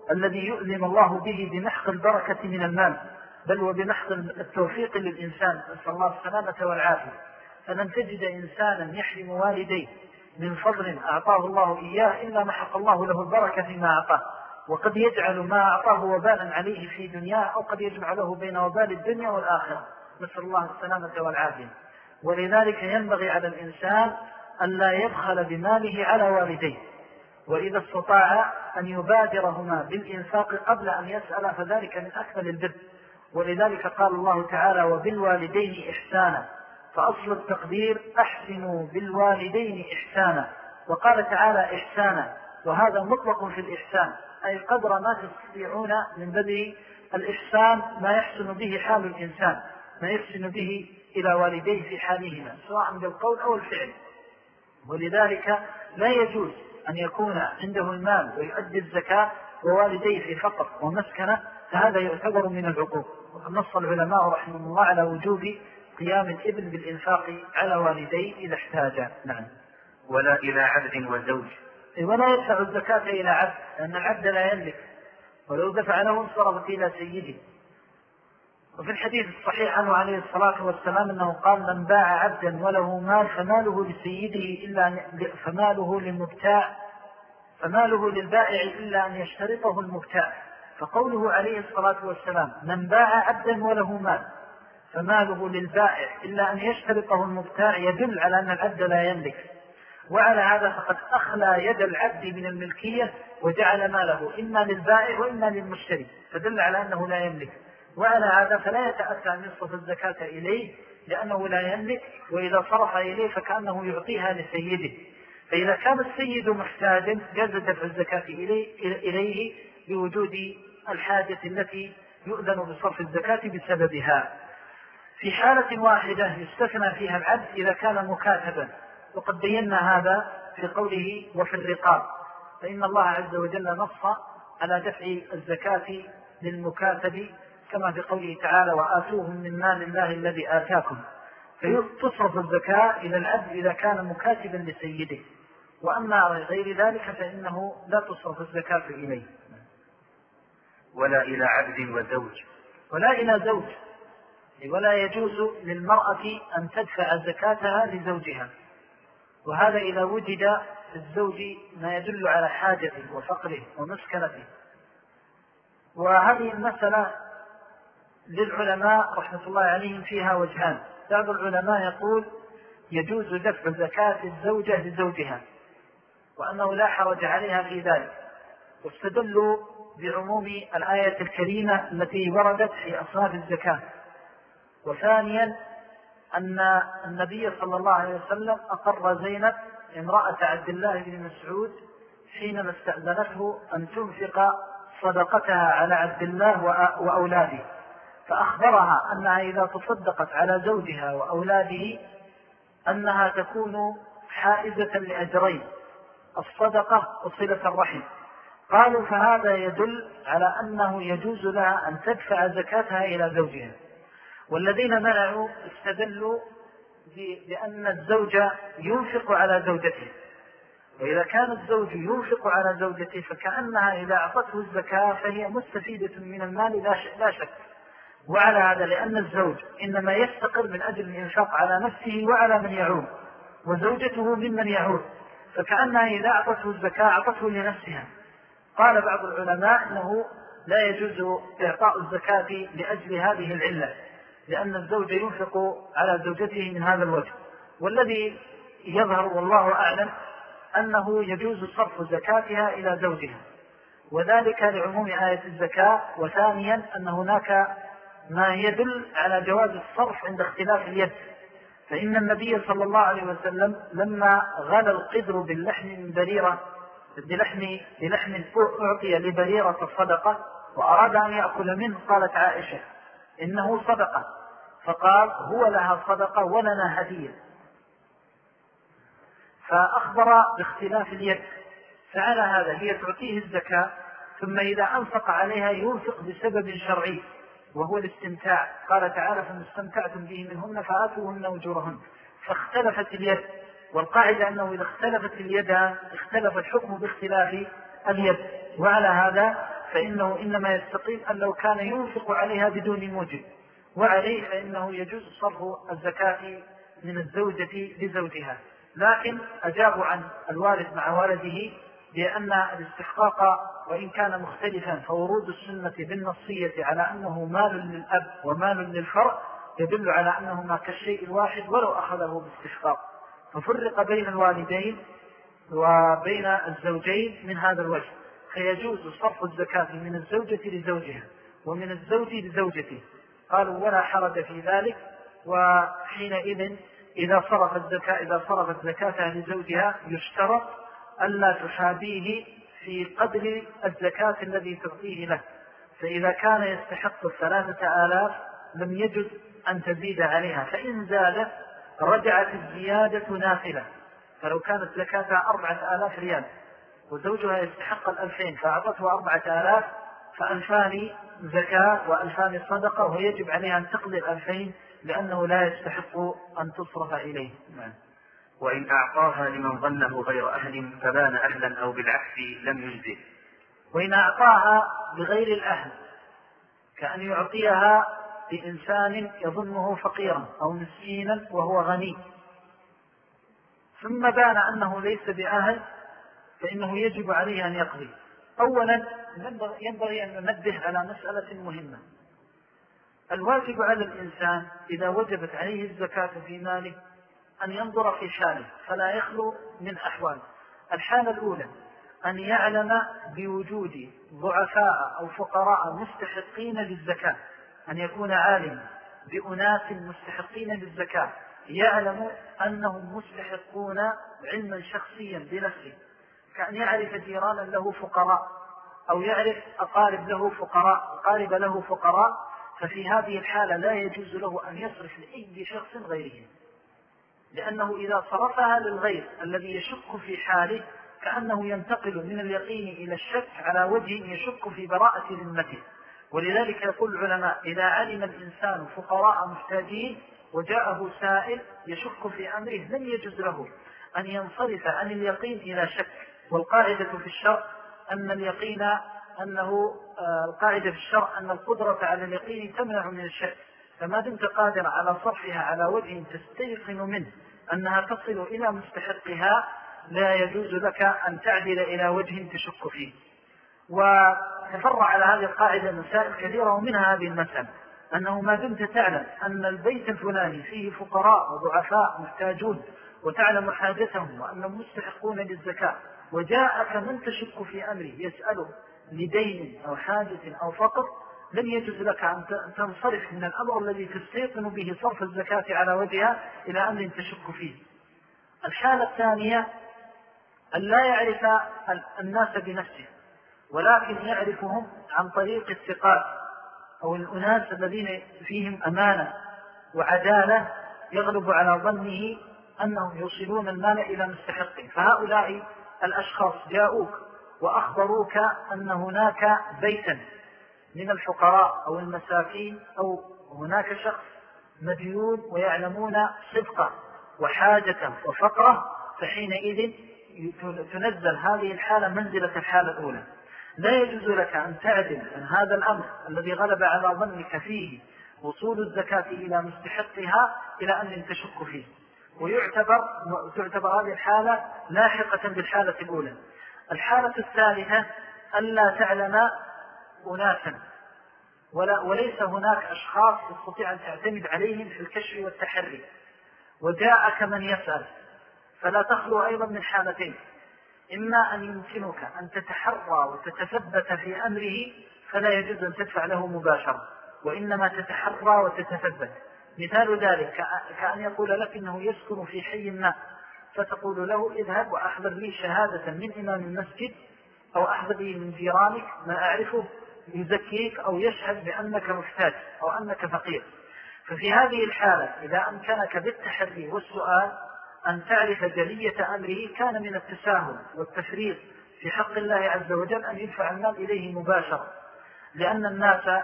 الذي يؤذن الله به بمحق البركة من المال، بل وبمحق التوفيق للإنسان، نسأل الله السلامة والعافية. فلن تجد إنسانا يحرم والديه من فضل أعطاه الله إياه إلا محق الله له البركة فيما أعطاه، وقد يجعل ما أعطاه وبالا عليه في دنياه، أو قد يجمع له بين وبال الدنيا والآخرة، نسأل الله السلامة والعافية. ولذلك ينبغي على الإنسان أن لا يبخل بماله على والديه، وإذا استطاع أن يبادرهما بالإنفاق قبل أن يسأل فذلك من أكمل البر. ولذلك قال الله تعالى: وبالوالدين إحسانا، فأصل التقدير أحسنوا بالوالدين إحسانا. وقال تعالى إحسانا، وهذا مطلق في الإحسان، أي قدر ما تستطيعون من بذل الإحسان ما يحسن به حال الإنسان، ما يحسن به إلى والديه في حالهما سواء بالقول أو الفعل. ولذلك لا يجوز أن يكون عنده المال ويؤدي الزكاة ووالديه في فقر ومسكنة، فهذا يعتبر من العقوق. وقد نص العلماء رحمه الله على وجوب قيام الابن بالإنفاق على والديه إذا احتاج. نعم. ولا إلى عبد وزوج، ولا يدفع الزكاة إلى عبد، لأن العبد لا يملك، ولو دفع له انصرفت إلى سيده. وفي الحديث الصحيح عنه عليه الصلاة والسلام أنه قال: من باع عبدا وله مال فماله لسيده فماله للبائع إلا أن يشترطه المبتاع. فقوله عليه الصلاة والسلام: من باع عبدا وله مال فماله للبائع إلا أن يشترطه المبتاع، يدل على أن العبد لا يملك. وعلى هذا فقد أخلى يد العبد من الملكية وجعل ماله إما للبائع وإما للمشتري، فدل على أنه لا يملك. وعلى هذا فلا يتأتى أن يصرف الزكاة إليه لأنه لا يملك، وإذا صرف إليه فكأنه يعطيها لسيده. فإذا كان السيد محتاجا جاز دفع الزكاة إليه بوجود الحاجة التي يؤذن بصرف الزكاة بسببها. في حالة واحدة يستثنى فيها العبد إذا كان مكاتبا، وقد بينا هذا في قوله: وفي الرقاب، فإن الله عز وجل نص على دفع الزكاة للمكاتب كما في قوله تعالى: وآتوهم من مال الله الذي آتاكم. فتصرف الزكاة إلى العبد إذا كان مكاتبا لسيده، وأما غير ذلك فإنه لا تصرف الزكاة إليه. ولا إلى عبد وزوج، ولا إلى زوج، ولا يجوز للمرأة أن تدفع زكاتها لزوجها، وهذا إذا وجد في الزوج ما يدل على حاجته وفقره ومسكنته. وهذه المسألة للعلماء رحمة الله عليهم فيها وجهان. بعض العلماء يقول يجوز دفع زكاة الزوجة لزوجها وأنه لا حرج عليها في ذلك، واستدلوا بعموم الآية الكريمة التي وردت في أصناف الزكاة. وثانيا أن النبي صلى الله عليه وسلم أقر زينب امرأة عبد الله بن مسعود حينما استأذنته أن تنفق صدقتها على عبد الله وأولاده، فأخبرها أنها إذا تصدقت على زوجها وأولاده أنها تكون حائزة لأجرين: الصدقة وصلة الرحم. قالوا فهذا يدل على أنه يجوز لها أن تدفع زكاتها إلى زوجها. والذين منعوا استدلوا بأن الزوج ينفق على زوجته، وإذا كان الزوج ينفق على زوجته فكأنها إذا أعطته الزكاة فهي مستفيدة من المال لا شك. وعلى هذا لأن الزوج إنما يستقر من أجل الإنفاق على نفسه وعلى من يعود، وزوجته ممن يعود، فكأنها إذا أعطته الزكاة أعطته لنفسها. قال بعض العلماء أنه لا يجوز إعطاء الزكاة لأجل هذه العلة، لأن الزوج ينفق على زوجته من هذا الوجه. والذي يظهر والله أعلم أنه يجوز صرف زكاتها إلى زوجها، وذلك لعموم آية الزكاة. وثانيا أن هناك ما يدل على جواز الصرف عند اختلاف اليد، فإن النبي صلى الله عليه وسلم لما غلى القدر باللحم من بريرة بلحم أعطي لبريرة الصدقة وأراد أن يأكل منه، قالت عائشة إنه صدقة، فقال هو لها صدقة ولنا هدية، فأخبر باختلاف اليد. فعلى هذا هي تعطيه الزكاة، ثم إذا أنفق عليها ينفق بسبب شرعي وهو الاستمتاع. قال تعالى فما استمتعتم به منهن فآتوهن أجورهن. فاختلفت اليد، والقاعدة أنه إذا اختلفت اليد اختلف الحكم باختلاف اليد. وعلى هذا فإنه إنما يستقيم أن لو كان ينفق عليها بدون موجب، وعليه فإنه يجوز صرف الزكاة من الزوجة لزوجها. لكن أجابوا عن الوارث مع ولده بأن الاستحقاق وإن كان مختلفا فورود السنة بالنصية على أنه مال للأب ومال للفرع يدل على أنهما كالشيء الواحد ولو أخذه باستحقاق، ففرق بين الوالدين وبين الزوجين من هذا الوجه، فيجوز صرف الزكاة من الزوجة لزوجها ومن الزوج لزوجته. قالوا ولا حرج في ذلك، وحينئذ إذا صرفت زكاتها لزوجها يشترط ألا تحابيه في قدر الزكاة الذي تعطيه له، فإذا كان يستحق 3000 لم يجد أن تزيد عليها، فإن زادت رجعت الزيادة نافلة. فلو كانت زكاتها 4000 ريال وزوجها يستحق 2000 فأعطته 4000 فألفان زكاة وألفان صدقة، ويجب عليها أن تقضي 2000 لأنه لا يستحق أن تصرف إليه. وإن أعطاها لمن ظنه غير أهل فبان أهلا أو بالعكس لم يجزه. وإن أعطاها لغير الأهل كأن يعطيها لإنسان يظنه فقيرا أو مسكينا وهو غني ثم بان أنه ليس بأهل فإنه يجب عليه أن يقضي. أولا ينبغي أن ننبه على مسألة مهمة. الواجب على الإنسان إذا وجبت عليه الزكاة في ماله أن ينظر في حاله، فلا يخلو من أحوال. الحالة الأولى أن يعلم بوجود ضعفاء أو فقراء مستحقين للزكاة، أن يكون عالما بأناس مستحقين للزكاة يعلم أنهم مستحقون علما شخصيا بنفسه، كأن يعرف جيرانا له فقراء أو يعرف أقارب له فقراء، ففي هذه الحالة لا يجوز له أن يصرف لأي شخص غيره، لأنه إذا صرفها للغير الذي يشك في حاله كأنه ينتقل من اليقين إلى الشك على وجه يشك في براءة ذمته. ولذلك يقول العلماء إذا علم الإنسان فقراء محتاجين وجاءه سائل يشك في أمره لم يجوز له أن ينصرف عن اليقين إلى شك. والقاعدة في الشرع أن القاعدة في الشرع أن القدرة على اليقين تمنع من الشك، فما دمت قادر على صرفها على وجه تستيقن منه أنها تصل إلى مستحقها لا يجوز لك أن تعدل إلى وجه تشك فيه. وتفرع على هذه القاعدة مسائل كثيرة، ومنها هذه المسألة أنه ما دمت تعلم أن البيت الفلاني فيه فقراء وضعفاء محتاجون وتعلم حاجتهم وأنهم مستحقون للزكاة وجاءك من تشك في أمره يسأله لدين أو حاجة أو فقر، لن يجوز لك أن تنصرف من الأمر الذي تستيقن به صرف الزكاة على وجهها إلى أمر تشك فيه. الحالة الثانية أن لا يعرف الناس بنفسه ولكن يعرفهم عن طريق الثقات أو الأناس الذين فيهم أمانة وعدالة يغلب على ظنه أنهم يوصلون المال إلى مستحقه، فهؤلاء الأشخاص جاءوك وأخبروك أن هناك بيتا من الفقراء أو المساكين أو هناك شخص مديون ويعلمون صدقه وحاجته وفقره، فحينئذ تنزل هذه الحالة منزلة الحالة الأولى. لا يجوز لك أن تعدل عن هذا الأمر الذي غلب على ظنك فيه وصول الزكاة إلى مستحقها إلى أن تشك فيه، وتعتبر هذه الحالة لاحقة بالحالة الأولى. الحالة الثالثة ألا تعلم أناسا وليس هناك أشخاص تستطيع أن تعتمد عليهم في الكشف والتحري، وجاءك من يسأل، فلا تخلو أيضا من حالتين: إما أن يمكنك أن تتحرى وتتثبت في أمره فلا يجوز أن تدفع له مباشرة، وإنما تتحرى وتتثبت. مثال ذلك كأن يقول لك إنه يسكن في حي ما، فتقول له اذهب وأحضر لي شهادة من إمام المسجد أو أحضر لي من جيرانك ما أعرفه يزكيك أو يشهد بأنك محتاج أو أنك فقير. ففي هذه الحالة إذا أمكنك بالتحري والسؤال أن تعرف جلية أمره كان من التساهل والتفريط في حق الله عز وجل أن يدفع المال إليه مباشرة، لأن الناس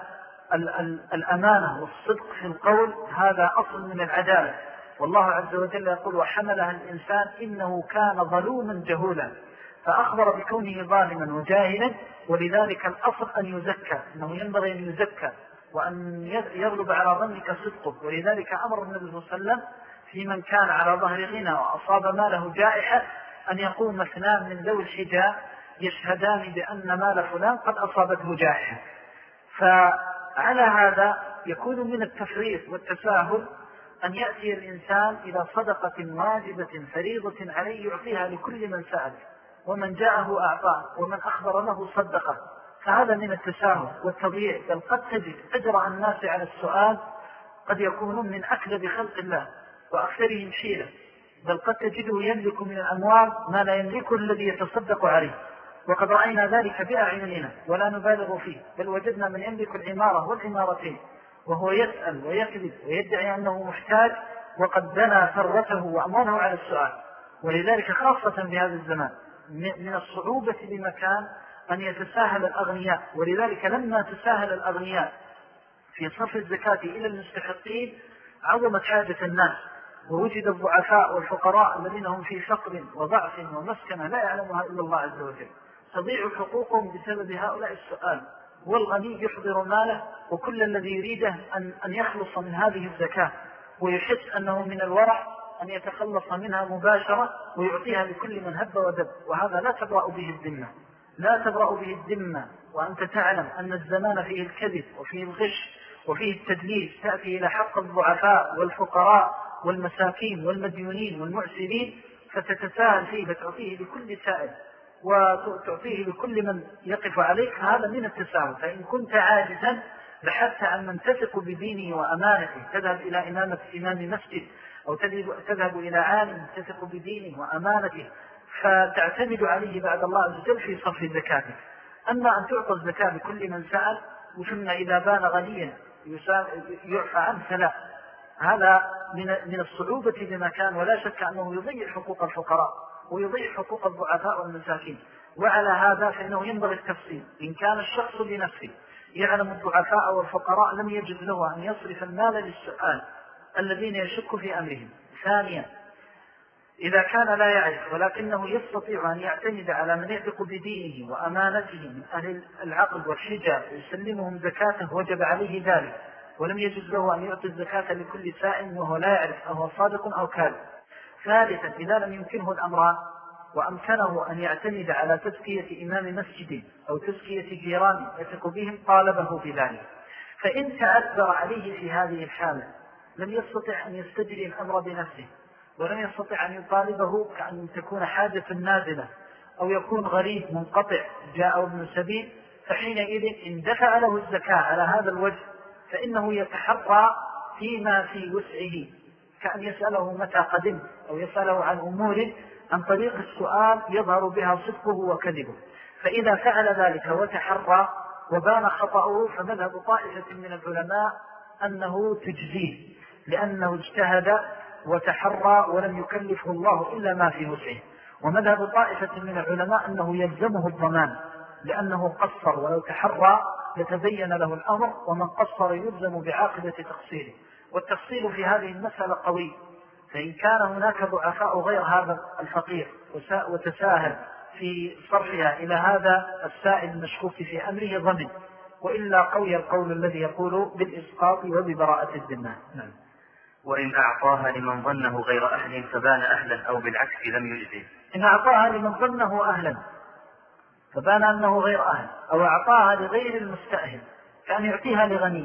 الأمانة والصدق في القول هذا أصل من العدالة، والله عز وجل يقول: وحملها الإنسان إنه كان ظلوما جهولا. فأخبر بكونه ظالما وجاهلا، ولذلك الأصل أن يزكى، أنه ينبغي أن يزكى وأن يغلب على ظنك صدقه. ولذلك أمر النبي صلى الله عليه وسلم في من كان على ظهر غنى وأصاب ماله جائحة أن يقوم اثنان من ذوي الحجاب يشهدان بأن مال فلان قد أصابته جائحة. فعلى هذا يكون من التفريط والتساهل أن يأتي الإنسان إلى صدقة واجبة فريضة عليه يعطيها لكل من سأل، ومن جاءه أعطاه، ومن أخبر له صدقه. فهذا من التساهل والتضييع. بل قد تجد أجرأ الناس على السؤال قد يكونون من أكذب خلق الله وأكثرهم حيلة، بل قد تجده يملك من الأموال ما لا يملكه الذي يتصدق عليه، وقد رأينا ذلك بأعيننا ولا نبالغ فيه. بل وجدنا من يملك العمارة والعمارتين وهو يسأل ويكذب ويدعي أنه محتاج، وقد بنى ثروته وأمانه على السؤال. ولذلك خاصة في هذا الزمان من الصعوبة بمكان أن يتساهل الأغنياء. ولذلك لما تساهل الأغنياء في صرف الزكاة إلى المستحقين عظمت حاجة الناس، ووجد الضعفاء والفقراء الذين هم في فقر وضعف ومسكنة لا يعلمها إلا الله عز وجل، تضيع حقوقهم بسبب هؤلاء السؤال. والغني يحضر ماله وكل الذي يريده أن يخلص من هذه الزكاة، ويحس أنه من الورع أن يتخلص منها مباشرة ويعطيها لكل من هب ودب. وهذا لا تبرأ به الذمة، لا تبرأ به الذمة، وأنت تعلم أن الزمان فيه الكذب وفيه الغش وفيه التدليس، تأتي إلى حق الضعفاء والفقراء والمساكين والمديونين والمعسرين فتتساهل فيه فتعطيه لكل سائل وتعطيه لكل من يقف عليك. هذا من التساهل. فإن كنت عاجزا بحثت عن من تثق بدينه وأمانته، تذهب إلى إمام مسجد أو تذهب إلى عالم تثق بدينه وأمانته فتعتمد عليه بعد الله عز وجل في صرف زكاته. أما أن تعطى الزكاة لكل من سأل وثم إذا بان غنيا يعفى عنه فلا، هذا من الصعوبة بمكان، ولا شك أنه يضيع حقوق الفقراء ويضيع حقوق الضعفاء والمساكين. وعلى هذا فإنه ينبغي التفصيل. إن كان الشخص بنفسه يعلم الضعفاء والفقراء لم يجد له أن يصرف المال للسؤال الذين يشك في أمرهم. ثانيا، إذا كان لا يعرف ولكنه يستطيع أن يعتمد على من يثق بدينه وأمانته من أهل العقل والحجة ويسلمهم زكاته وجب عليه ذلك، ولم يجوز له أن يعطي الزكاة لكل سائل وهو لا يعرف أهو صادق أو كاذب. ثالثا، إذا لم يمكنه الأمران وأمكنه أن يعتمد على تزكية إمام مسجد أو تزكية جيران يثق بهم طالبه بذلك. فإن تأثر عليه في هذه الحالة لم يستطع أن يستجري الأمر بنفسه، ولم يستطع أن يطالبه كأن تكون حاجة نازلة أو يكون غريب منقطع جاء ابن سبيل، فحينئذ إن دفع له الزكاة على هذا الوجه فإنه يتحرى فيما في وسعه، كأن يسأله متى قدم أو يسأله عن أمور عن طريق السؤال يظهر بها صدقه وكذبه. فإذا فعل ذلك وتحرى وبان خطأه فمذهب طائفة من العلماء أنه تجزيه، لأنه اجتهد وتحرى ولم يكلفه الله إلا ما في وسعه. ومذهب طائفة من العلماء أنه يلزمه الضمان لأنه قصر، ولو تحرى يتبين له الأمر، ومن قصر يلزم بعاقبة تقصيره. والتفصيل في هذه المسألة قوي، فإن كان هناك ضعفاء غير هذا الفقير وتساهل في صرفها إلى هذا السائل المشكوك في أمره ضمن، وإلا قوي القول الذي يقول بالإسقاط وببراءة الذمة. نعم. وإن أعطاها لمن ظنه غير أهل فبان أهلا أو بالعكس لم يجزه. إن أعطاها لمن ظنه أهلا فبان أنه غير أهل، أو أعطاها لغير المستأهل كان يعطيها لغني.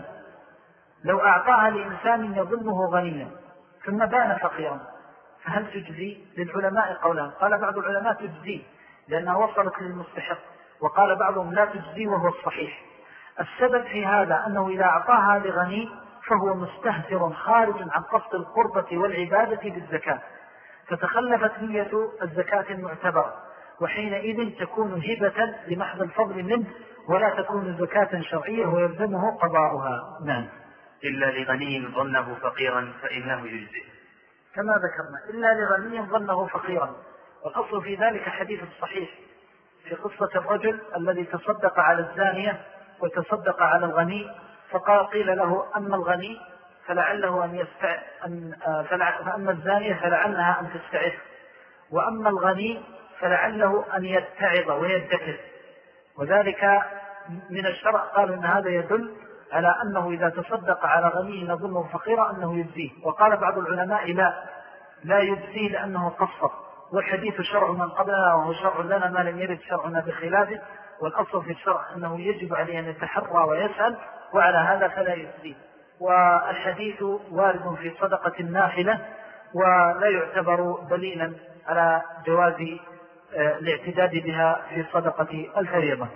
لو أعطاها لإنسان يظنه غنيا ثم بان فقيرا فهل تجزي؟ للعلماء قولان، قال بعض العلماء تجزي لأنها وصلت للمستحق، وقال بعضهم لا تجزي وهو الصحيح. السبب في هذا أنه إذا أعطاها لغني فهو مستهتر خارج عن قصد القربة والعبادة بالزكاة، فتخلفت نية الزكاة المعتبرة، وحينئذ تكون هبة لمحض الفضل منه ولا تكون زكاة شرعية ويلزمه قضاؤها. نعم. إلا لغني ظنه فقيرا فإنه يجزئ، كما ذكرنا إلا لغني ظنه فقيرا. والأصل في ذلك حديث الصحيح في قصة الرجل الذي تصدق على الزانية وتصدق على الغني، فقيل له أما الغني فلعله فأما الزانية فلعلها أن تستعف، وأما الغني فلعله أن يتعظ ويدكر، وذلك من الشرع. قالوا أن هذا يدل على أنه إذا تصدق على غني نظنه فقيرا أنه يجزيه. وقال بعض العلماء لا يجزيه لأنه قصر، والحديث شرع من قبلنا وهو شرع لنا ما لم يرد شرعنا بخلافه، والأصل في الشرع أنه يجب عليه أن يتحرى ويسأل، وعلى هذا فلا يجزيه. والحديث وارد في صدقة النافلة ولا يعتبر دليلا على جواز الاعتداد بها في صدقة الفريضة.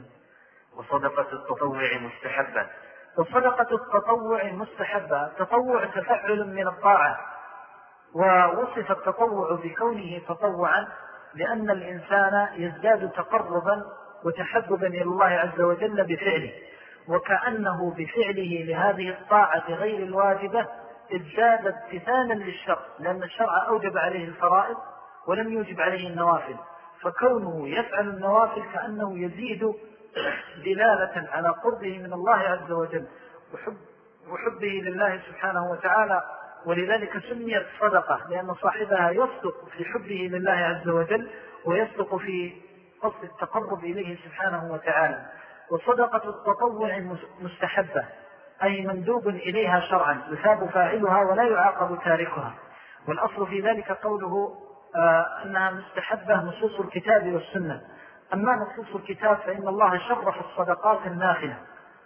وصدقة التطوع مستحبة. وصدقة التطوع مستحبة، التطوع تفعل من الطاعة، ووصف التطوع بكونه تطوعا لأن الإنسان يزداد تقربا وتحببا إلى الله عز وجل بفعله، وكأنه بفعله لهذه الطاعة غير الواجبة ازداد امتثالا للشرع، لأن الشرع أوجب عليه الفرائض ولم يوجب عليه النوافل، فكونه يفعل النوافل كأنه يزيد دلالة على قربه من الله عز وجل وحبه لله سبحانه وتعالى. ولذلك سميت صدقة لأن صاحبها يصدق في حبه لله عز وجل ويصدق في قصد التقرب إليه سبحانه وتعالى. وصدقة التطوع مستحبة أي مندوب إليها شرعا، يثاب فاعلها ولا يعاقب تاركها. والأصل في ذلك قوله أنها مستحبة نصوص الكتاب والسنة. أما نصوص الكتاب فإن الله شرف الصدقات النافلة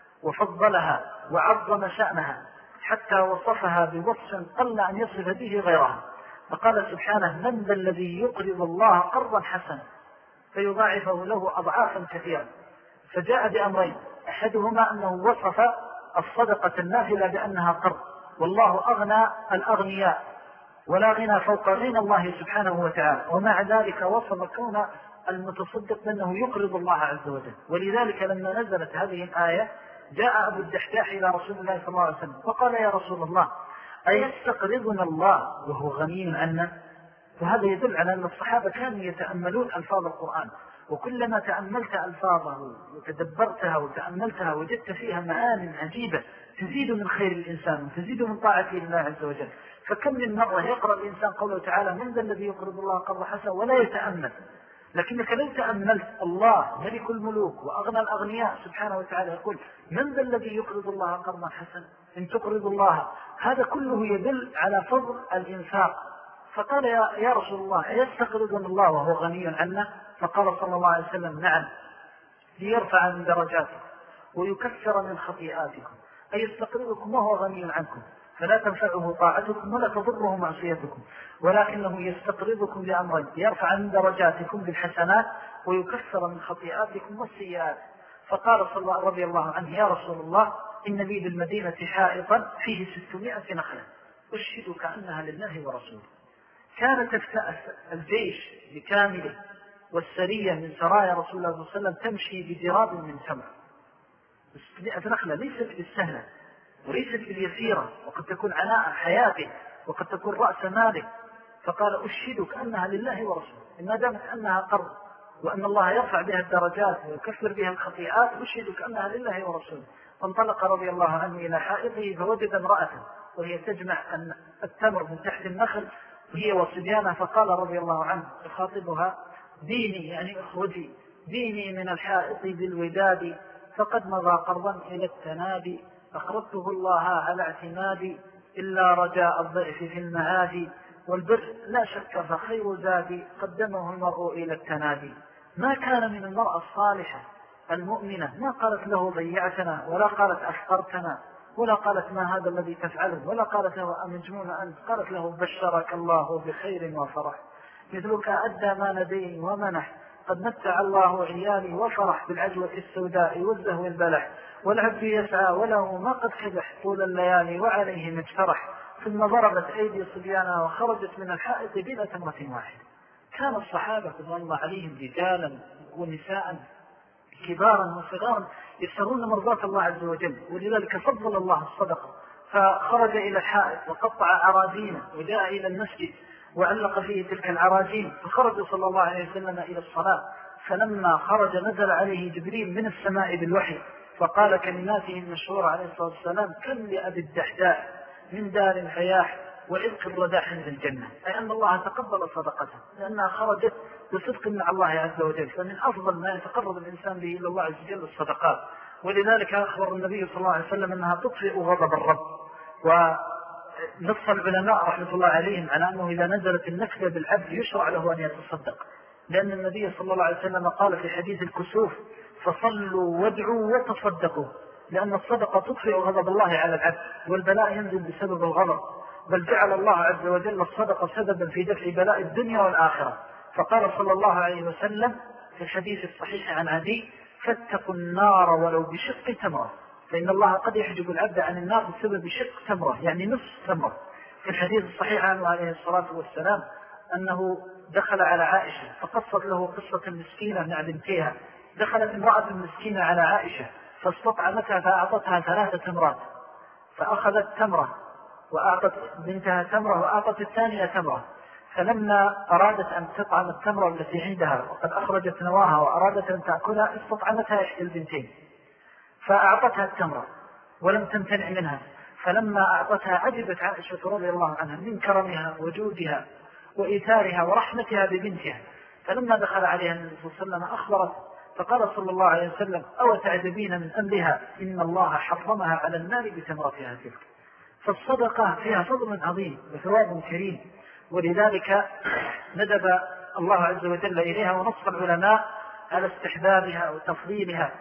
وفضلها وعظم شأنها حتى وصفها بوصف قل أن يصف به غيرها، فقال سبحانه: من ذا الذي يقرض الله قرضا حسنا فيضاعفه له أضعافا كثيرة. فجاء بأمرين، أحدهما أنه وصف الصدقة النافلة بأنها قرض، والله أغنى الأغنياء ولا غنى فوق غنى الله سبحانه وتعالى، ومع ذلك وصف كون المتصدق بأنه يقرض الله عز وجل. ولذلك لما نزلت هذه الآية جاء أبو الدحداح إلى رسول الله صلى الله عليه وسلم فقال: يا رسول الله، أيستقرضنا الله وهو غني عنا؟ وهذا يدل على أن الصحابة كانوا يتأملون ألفاظ القرآن، وكلما تأملت ألفاظه وتدبرتها وتأملتها وجدت فيها معان عجيبة تزيد من خير الإنسان وتزيد من طاعته لله عز وجل. فكم من مرة يقرأ الإنسان قوله تعالى: من ذا الذي يقرض الله قرضا حسنا، ولا يتأمل. لكنك لو تأملت الله ملك الملوك وأغنى الأغنياء سبحانه وتعالى يقول: من ذا الذي يقرض الله قرضا حسنا إن تقرض الله، هذا كله يدل على فضل الإنفاق. فقال: يا رسول الله، أيستقرضنا الله وهو غني عنا؟ فقال صلى الله عليه وسلم: نعم، ليرفع من درجاتكم ويكثر من خطيئاتكم. أي يستقرضكم وهو غني عنكم فلا تنفعه طاعتكم ولا تضره معصيتكم، ولكنه يستقرضكم لأمرين: يرفع من درجاتكم بالحسنات ويكثر من خطيئاتكم والسيئات. فقال صلى الله رضي الله عنه: يا رسول الله، إن لي بالمدينة حائطا فيه 600 نخلة أشهدك أنها لله ورسوله. كانت الجيش بكامله والسرية من سرايا رسول الله صلى الله عليه وسلم تمشي بجراب من تمر. 600 نخلة ليست بالسهلة وليست باليسيرة، وقد تكون عناء حياته وقد تكون رأس ماله. فقال: أشهدك أنها لله ورسوله، إن دامت أنها قرض وأن الله يرفع بها الدرجات ويكفر بها الخطيئات، أشهدك أنها لله ورسوله. فانطلق رضي الله عنه إلى حائطه فوجد امرأة وهي تجمع التمر من تحت النخل وهي وصبيانها، فقال رضي الله عنه يخاطبها: ديني، يعني أخوتي، ديني من الحائط بالوداد، فقد مضى قرضا إلى التنادي، أقرضته الله على اعتمادي، إلا رجاء الضعف في المعادي، والبر لا شك فخير زادي، قدمه المرء إلى التنادي. ما كان من المرأة الصالحة المؤمنة ما قالت له ضيعتنا، ولا قالت أفقرتنا، ولا قالت ما هذا الذي تفعله، ولا قالت له أمجنون أنت، قالت له: بشرك الله بخير وفرح، مثلك أدى ما لديه ومنح، قد متع الله عيالي وفرح بالعجوة السوداء والزهو البلح، والعبد يسعى وله ما قد كبح طول الليالي وعليه مجترح. ثم ضربت أيدي صبيانها وخرجت من الحائط بلا تمرة واحدة. كان الصحابة رضوان الله عليهم رجالا ونساء كبارا وصغارا يسرون مرضات الله عز وجل، ولذلك فضل الله الصدقة، فخرج إلى الحائط وقطع عراجينه وجاء إلى المسجد وعلق فيه تلك العراجين، فخرج صلى الله عليه وسلم إلى الصلاة. فلما خرج نزل عليه جبريل من السماء بالوحي فقال كلماته المشهورة عليه الصلاة والسلام: كم لأبي الدحداح من دار فياح وعذق الرداء عند الجنة، أي أن الله تقبل صدقته لأنها خرجت بصدق مع الله عز وجل. فمن أفضل ما يتقرب الإنسان به إلى الله عز وجل الصدقات، ولذلك أخبر النبي صلى الله عليه وسلم أنها تطفئ غضب الرب. ونص العلماء رحمة الله عليهم على أنه إذا نزلت النكبة بالعبد يشرع له أن يتصدق، لأن النبي صلى الله عليه وسلم قال في حديث الكسوف: فصلوا وادعوا وتصدقوا، لأن الصدقة تطفئ غضب الله على العبد، والبلاء ينزل بسبب الغضب، بل جعل الله عز وجل الصدقة سببا في دفع بلاء الدنيا والآخرة. فقال صلى الله عليه وسلم في الحديث الصحيح عن عدي: فاتقوا النار ولو بشق تمرة، فإن الله قد يحجب العبد عن النار بسبب شق تمرة، يعني نصف تمرة. في الحديث الصحيح عنه عليه الصلاة والسلام أنه دخل على عائشة فقصت له قصة مسكينة مع بنتها. دخلت امرأة مسكينة على عائشة فاستطعمتها فأعطتها 3 تمرات، فأخذت تمرة وأعطت بنتها تمرة وأعطت الثانية تمرة، فلما أرادت أن تطعم التمرة التي عندها وقد أخرجت نواها وأرادت أن تأكلها استطعمتها إحدى البنتين فأعطتها التمرة ولم تمتنع منها. فلما أعطتها عجبت عائشة رضي الله عنها من كرمها وجودها وإيثارها ورحمتها ببنتها. فلما دخل عليها النبي صلى الله عليه وسلم أخبرت، فقال صلى الله عليه وسلم: أو تعجبين من أمرها؟ إن الله حرمها على النار بتمرتها تلك. فالصدقة فيها فضل عظيم وثواب كريم، ولذلك ندب الله عز وجل إليها، ونص العلماء على استحبابها وتفضيلها.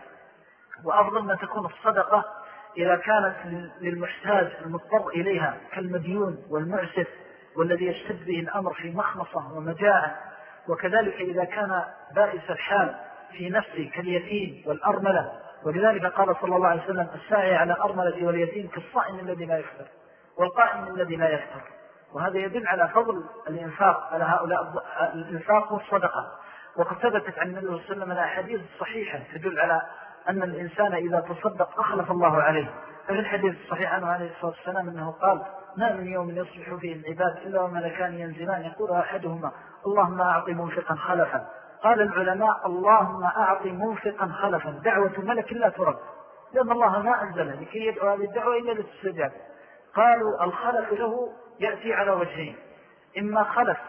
وأفضل ما تكون الصدقة إذا كانت للمحتاج المضطر إليها كالمديون والمعسف والذي يشتد به الأمر في مخمصة ومجاعة، وكذلك إذا كان بائس الحال في نفسه كاليتيم والأرملة. ولذلك قال صلى الله عليه وسلم: الساعي على الأرملة واليتيم كالصائم الذي لا يفطر والقائم الذي لا يفطر. وهذا يدل على فضل الإنفاق على هؤلاء، الإنفاق والصدقة. وقد ثبتت عن النبي صلى الله عليه وسلم الأحاديث الصحيحة تدل على أن الإنسان إذا تصدق أخلف الله عليه. ففي الحديث الصحيح عنه عليه الصلاة والسلام أنه قال: ما من يوم يصبح فيه العباد إلا وملكان ينزلان يقول أحدهما: اللهم أعط منفقا خلفا. قال العلماء: اللهم أعط منفقا خلفا دعوة ملك لا ترد، لأن الله ما أنزل لكي يدعو هذه الدعوة إلا للسجاد. قالوا: الخلف له يأتي على وجهين: إما خلف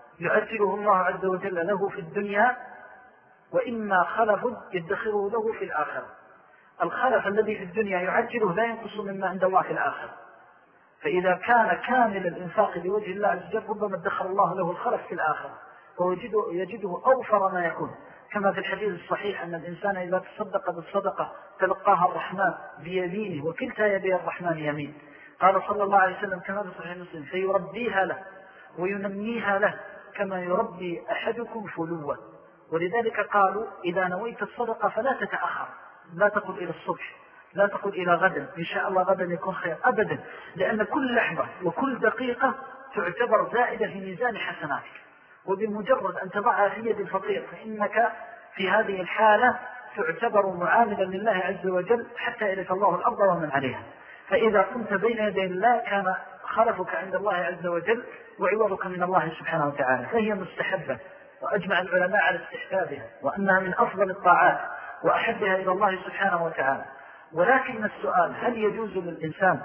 يؤجله الله عز وجل له في الدنيا، وإما خلف يدخره له في الآخرة. الخلف الذي في الدنيا يعجله لا ينقص مما عند الله في الآخرة، فإذا كان كامل الإنفاق لوجه الله عز وجل ربما ادخر الله له الخلف في الآخرة، ويجده أوفر ما يكون، كما في الحديث الصحيح أن الإنسان إذا تصدق بالصدقة تلقاها الرحمن بيمينه وكلتا يدي الرحمن يمين. قال صلى الله عليه وسلم كما في صحيح مسلم: فيربيها له وينميها له كما يربي أحدكم فلوة. ولذلك قالوا: إذا نويت الصدقة فلا تتأخر، لا تقل إلى الصبح، لا تقل إلى غدا إن شاء الله غدا يكون خير، أبدا، لأن كل لحظة وكل دقيقة تعتبر زائدة في ميزان حسناتك، وبمجرد أن تضعها في يد الفقير فإنك في هذه الحالة تعتبر معاملا لله عز وجل حتى يرث الله الأرض ومن عليها. فإذا كنت بين يدي الله كان خلفك عند الله عز وجل وعوضك من الله سبحانه وتعالى، فهي مستحبة، وأجمع العلماء على استحبابها وأنها من أفضل الطاعات وأحبها إلى الله سبحانه وتعالى. ولكن السؤال: هل يجوز للإنسان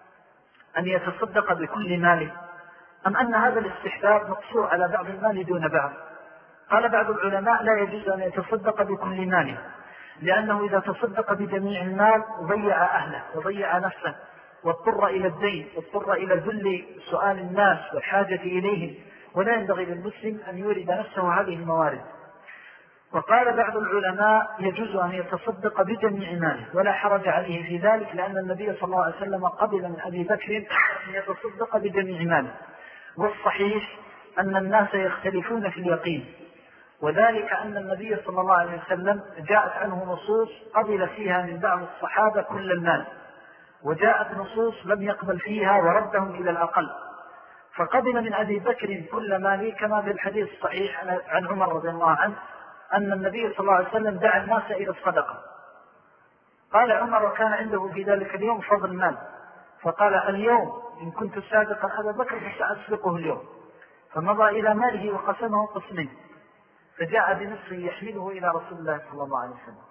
أن يتصدق بكل ماله، أم أن هذا الاستحباب مقصور على بعض المال دون بعض؟ قال بعض العلماء: لا يجوز أن يتصدق بكل ماله، لأنه إذا تصدق بجميع المال ضيع أهله وضيع نفسه واضطر إلى الدين واضطر إلى ذل سؤال الناس والحاجة إليهم، ولا ينبغي للمسلم أن يورد نفسه هذه الموارد. وقال بعض العلماء: يجوز أن يتصدق بجميع ماله ولا حرج عليه في ذلك، لأن النبي صلى الله عليه وسلم قبل من أبي بكر أن يتصدق بجميع ماله. والصحيح أن الناس يختلفون في اليقين، وذلك أن النبي صلى الله عليه وسلم جاءت عنه نصوص قبل فيها من بعض الصحابة كل المال، وجاءت نصوص لم يقبل فيها وردهم إلى الأقل. فقبل من أبي بكر كل ماله، كما في الحديث الصحيح عن عمر رضي الله عنه أن النبي صلى الله عليه وسلم دعا الناس إلى الصدقة. قال عمر: وكان عنده في ذلك اليوم فضل مال، فقال: اليوم إن كنت سابقا أبا بكر فسأسبقه اليوم. فمضى إلى ماله وقسمه قسمين، فجاء بنصفه يحمله إلى رسول الله صلى الله عليه وسلم.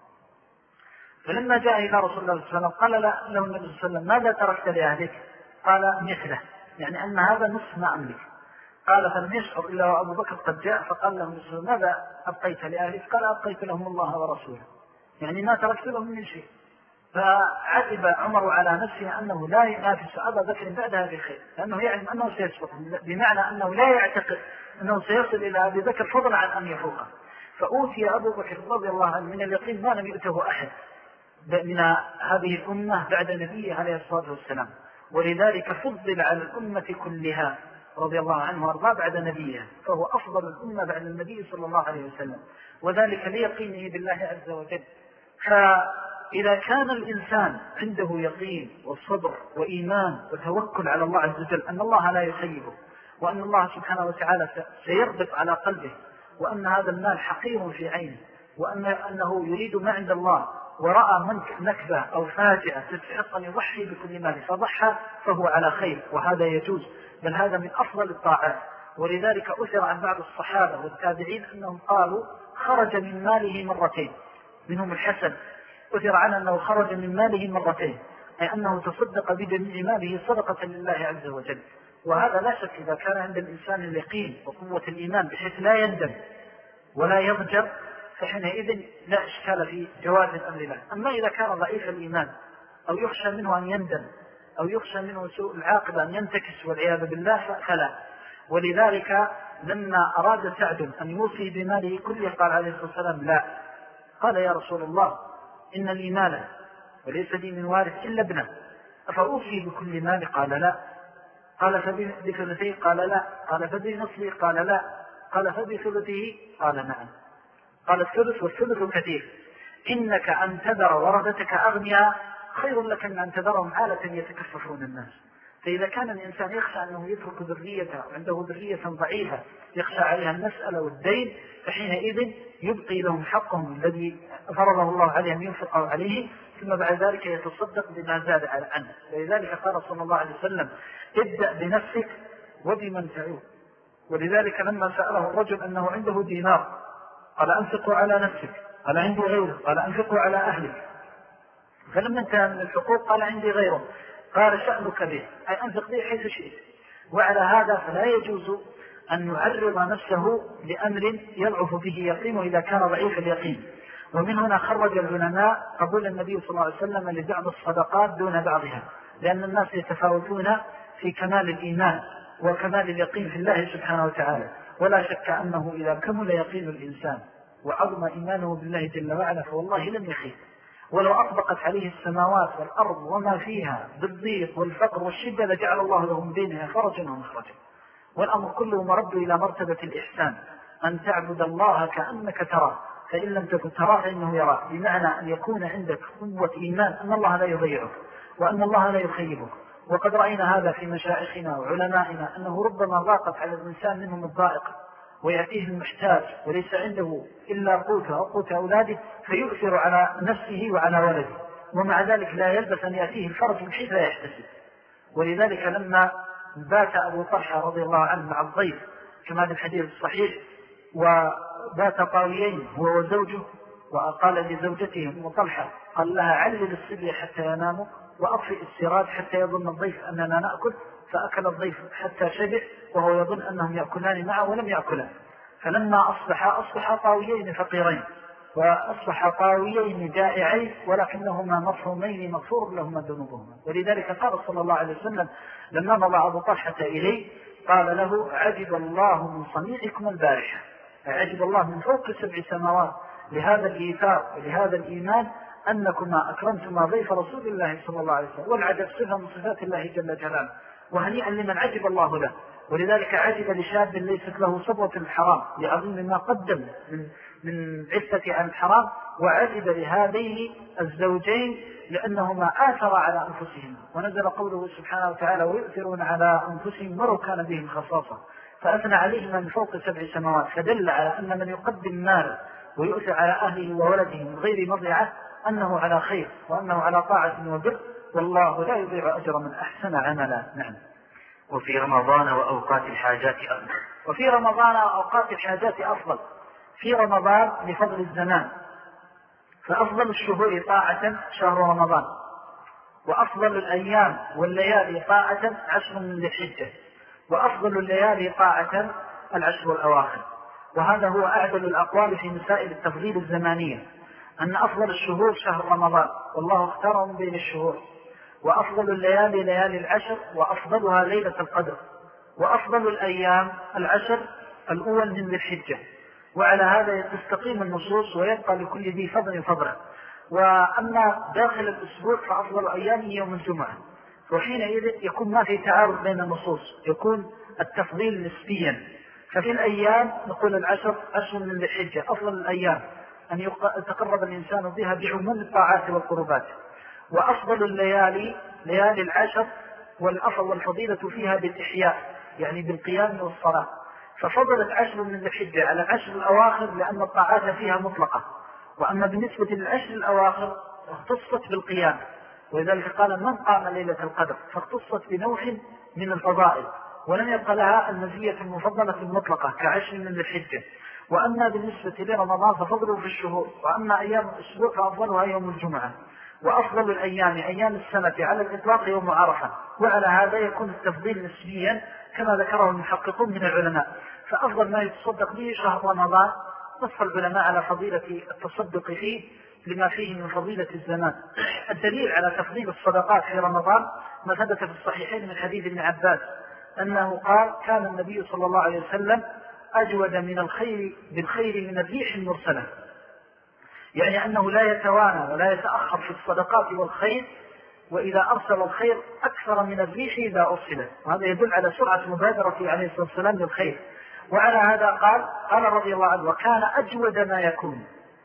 فلما جاء إلى رسول الله صلى الله عليه وسلم قال له النبي صلى الله عليه وسلم: ماذا تركت لأهلك؟ قال: مثله. يعني أن هذا نصف ما أملك. قال فلم يشعر إلا وأبو بكر قد جاء فقال له رسول ماذا أبقيت لأهلك؟ قال أبقيت لهم الله ورسوله، يعني ما تركت لهم من شيء. فعجب عمر على نفسه أنه لا ينافس أبا بكر بعدها بخير، لأنه يعلم أنه سيسبق، بمعنى أنه لا يعتقد أنه سيصل إلى أبي بكر فضلا عن أن يفوقه. فأوتي أبو بكر رضي الله عنه من اليقين ما لم يؤته أحد من هذه الأمة بعد نبيه عليه الصلاة والسلام، ولذلك فضل على الأمة كلها رضي الله عنه وارضاه بعد نبيه، فهو أفضل الأمة بعد النبي صلى الله عليه وسلم، وذلك ليقينه بالله عز وجل. فإذا كان الإنسان عنده يقين وصبر وإيمان وتوكل على الله عز وجل أن الله لا يخيبه، وأن الله سبحانه وتعالى سيربط على قلبه، وأن هذا المال حقير في عينه، وأنه يريد ما عند الله، ورأى نكبة أو فاجعة تستحق أن يضحي بكل ماله فضحى، فهو على خير، وهذا يجوز، بل هذا من أفضل الطاعات. ولذلك أثر عن بعض الصحابة والتابعين أنهم قالوا خرج من ماله مرتين، منهم الحسن أثر عنه أنه خرج من ماله مرتين، أي أنه تصدق بجميع ماله صدقة لله عز وجل. وهذا لا شك إذا كان عند الإنسان اليقين وقوة الإيمان بحيث لا يندم ولا يضجر، فحينئذ لا إشكال في جواز الأمر له. أما إذا كان ضعيف الإيمان أو يخشى منه أن يندم أو يخشى منه سوء العاقبة أن ينتكس والعياذ بالله فلا. ولذلك لما أراد سعد أن يوصي بماله كله قال عليه الصلاة والسلام لا. قال يا رسول الله إن لي مالا وليس لي من وارث إلا ابنه، أفأوصي بكل مالي؟ قال لا. قال فبثلثيه؟ قال لا. قال فبنصفه؟ قال لا. قال فبثلثه؟ قال نعم. قال الثلث والثلث كثير، إنك أن تذر ورثتك أغنياء خير لك من أن تذرهم عالة يتكففون الناس. فإذا كان الإنسان يخشى أنه يترك ذريته وعنده ذرية ضعيفة يخشى عليها المسألة والدين، فحينئذ يبقي لهم حقهم الذي فرضه الله عليهم ينفقه عليه، ثم بعد ذلك يتصدق بما زاد عنه. لذلك قال صلى الله عليه وسلم ابدأ بنفسك وبمن تعود. ولذلك لما سأله الرجل أنه عنده دينار قال أنفقه على نفسك، قال عندي غيره، قال أنفقه على أهلك. فلما انتهى من الحقوق قال عندي غيره، قال شأنك به، أي أنفق به حيث شئت. وعلى هذا فلا يجوز أن يعرض نفسه لأمر يضعف به يقينه إذا كان ضعيف اليقين. ومن هنا خرج العلماء قبول النبي صلى الله عليه وسلم لبعض الصدقات دون بعضها، لأن الناس يتفاوتون في كمال الإيمان وكمال اليقين في الله سبحانه وتعالى. ولا شك أنه إذا كمل يقين الإنسان وعظم إيمانه بالله جل وعلا فوالله لم يخيب، ولو أطبقت عليه السماوات والأرض وما فيها بالضيق والفقر والشدة لجعل الله لهم بينها فرجا ومخرجا. والأمر كله مرد إلى مرتبة الإحسان، أن تعبد الله كأنك تراه، فإن لم تكن تراه فإنه يراك، بمعنى أن يكون عندك قوة إيمان أن الله لا يضيعك وأن الله لا يخيبك. وقد رأينا هذا في مشايخنا وعلمائنا أنه ربما ضاقت على الإنسان منهم الضائقة ويأتيه المحتاج وليس عنده إلا قوته أو قوت أولاده فيؤثر على نفسه وعلى ولده، ومع ذلك لا يلبث أن يأتيه الفرج من حيث لا يحتسب. ولذلك لما بات أبو طلحة رضي الله عنه مع الضيف كما في الحديث الصحيح وبات طاويين هو وزوجه، وقال لزوجته أم طلحة قال لها علل الصبي حتى يناموا وأطفئ السراج حتى يظن الضيف أننا نأكل، فأكل الضيف حتى شبع وهو يظن أنهم يأكلان معه ولم يأكلان. فلما أصبح طاويين فقيرين وأصبح طاويين جائعين ولكنهما مفهومين مغفور لهما ذنوبهما. ولذلك قال صلى الله عليه وسلم لما مضى أبو طلحة إليه قال له عجب الله من صنيعكم البارحة، عجب الله من فوق 7 سماوات لهذا الإيثار ولهذا الإيمان أنكما أكرمتما ضيف رسول الله صلى الله عليه وسلم. والعجب صفة من صفات الله جل جلاله، وهنيئا لمن عجب الله له. ولذلك عجب لشاب ليست له صبوة الحرام لعظيم ما قدم من عفة عن الحرام، وعجب لهذين الزوجين لأنهما آثر على أنفسهم. ونزل قوله سبحانه وتعالى ويؤثرون على أنفسهم ولو كان بهم خصاصة، فأثنى عليهما من فوق 7 سماوات، فدل على أن من يقدم ماله ويؤثر على أهله وولده من غير مضيعة أنه على خير وأنه على طاعة وبر، والله لا يضيع أجر من أحسن عملا. نعم. وفي رمضان وأوقات الحاجات أفضل. وفي رمضان وأوقات الحاجات أفضل. في رمضان لفضل الزمان، فأفضل الشهور طاعة شهر رمضان، وأفضل الأيام والليالي طاعة 10 من ذي الحجة، وأفضل الليالي طاعة 10 الأواخر. وهذا هو أعدل الأقوال في مسائل التفضيل الزمانية، أن أفضل الشهور شهر رمضان والله اختاره من بين الشهور، وأفضل الليالي ليالي 10 وأفضلها ليلة القدر، وأفضل الأيام 10 الأول من ذي الحجة. وعلى هذا تستقيم النصوص ويبقى لكل ذي فضل فضله. وأما داخل الأسبوع فأفضل أيام يوم الجمعة، وحينئذ يكون ما في تعارض بين النصوص، يكون التفضيل نسبيا. ففي الأيام نقول 10 من ذي الحجة أفضل الأيام أن يتقرب الإنسان بها بعموم الطاعات والقربات. وأفضل الليالي ليالي 10 والفضيلة فيها بالإحياء، يعني بالقيام والصلاة. ففضلت 10 من ذي الحجة على 10 الأواخر لأن الطاعات فيها مطلقة. وأما بالنسبة للعشر الأواخر اختصت بالقيام، ولذلك قال من قام ليلة القدر، فاختصت بنوع من الفضائل ولم يبقى لها المزية المفضلة المطلقة كعشر من ذي الحجة. وأما بالنسبة لرمضان ففضله في الشهور، وأما أيام الأسبوع فأفضلها يوم الجمعة. وأفضل الأيام أيام السنة على الإطلاق يوم عرفة. وعلى هذا يكون التفضيل نسبيا كما ذكره المحققون من العلماء. فأفضل ما يتصدق به شهر رمضان، نص العلماء على فضيلة التصدق فيه لما فيه من فضيلة الزمان. الدليل على تفضيل الصدقات في رمضان ما ثبت في الصحيحين من حديث ابن عباس أنه قال كان النبي صلى الله عليه وسلم أجود من الخير بالخير من الريح المرسلة، يعني أنه لا يتوانى ولا يتأخر في الصدقات والخير، وإذا أرسل الخير أكثر من الريح إذا أرسلت. وهذا يدل على سرعة مبادرة عليه الصلاة والسلام للخير. وعلى هذا قال رضي الله عنه وكان أجود ما يكون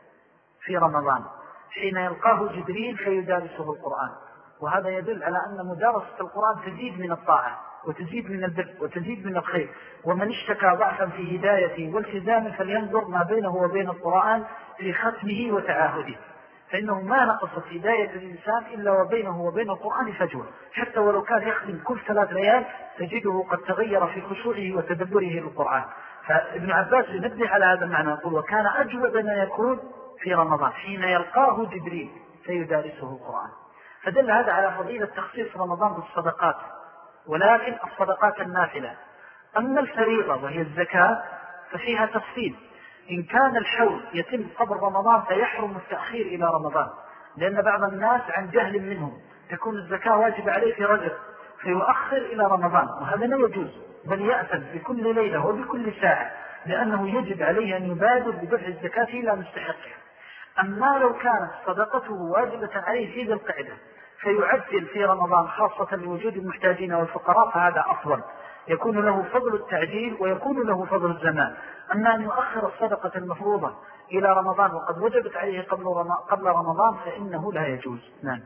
في رمضان حين يلقاه جبريل فيدارسه القرآن. وهذا يدل على أن مدارسة القرآن تزيد من الطاعة وتزيد من البر وتزيد من الخير. ومن اشتكى ضعفا في هدايته والتزامه فلينظر ما بينه وبين القرآن في ختمه وتعاهده، فإنه ما نقصت هداية الإنسان إلا وبينه وبين القرآن فجوة، حتى ولو كان يختم كل 3 ليال تجده قد تغير في خشوعه وتدبره للقرآن. فابن عباس ينبه على هذا المعنى، يقول وكان أجود ما يكون في رمضان حين يلقاه جبريل فيدارسه القرآن. فدل هذا على فضيلة تخصيص رمضان بالصدقات، ولكن الصدقات النافلة. أما الفريضة وهي الزكاة ففيها تفصيل. إن كان الحول يتم قبل رمضان فيحرم التأخير إلى رمضان، لأن بعض الناس عن جهل منهم تكون الزكاة واجب عليه في رجب فيؤخر إلى رمضان، وهذا لا يجوز، بل يأثم بكل ليلة وبكل ساعة، لأنه يجب عليه أن يبادر بدفع الزكاة إلى مستحقها. أما لو كانت صدقته واجبة عليه في ذي القعدة فيعجل في رمضان خاصة لوجود المحتاجين والفقراء فهذا أفضل، يكون له فضل التعجيل ويكون له فضل الزمان. أما أن يؤخر الصدقة المفروضة إلى رمضان وقد وجبت عليه قبل رمضان فإنه لا يجوز. نعم.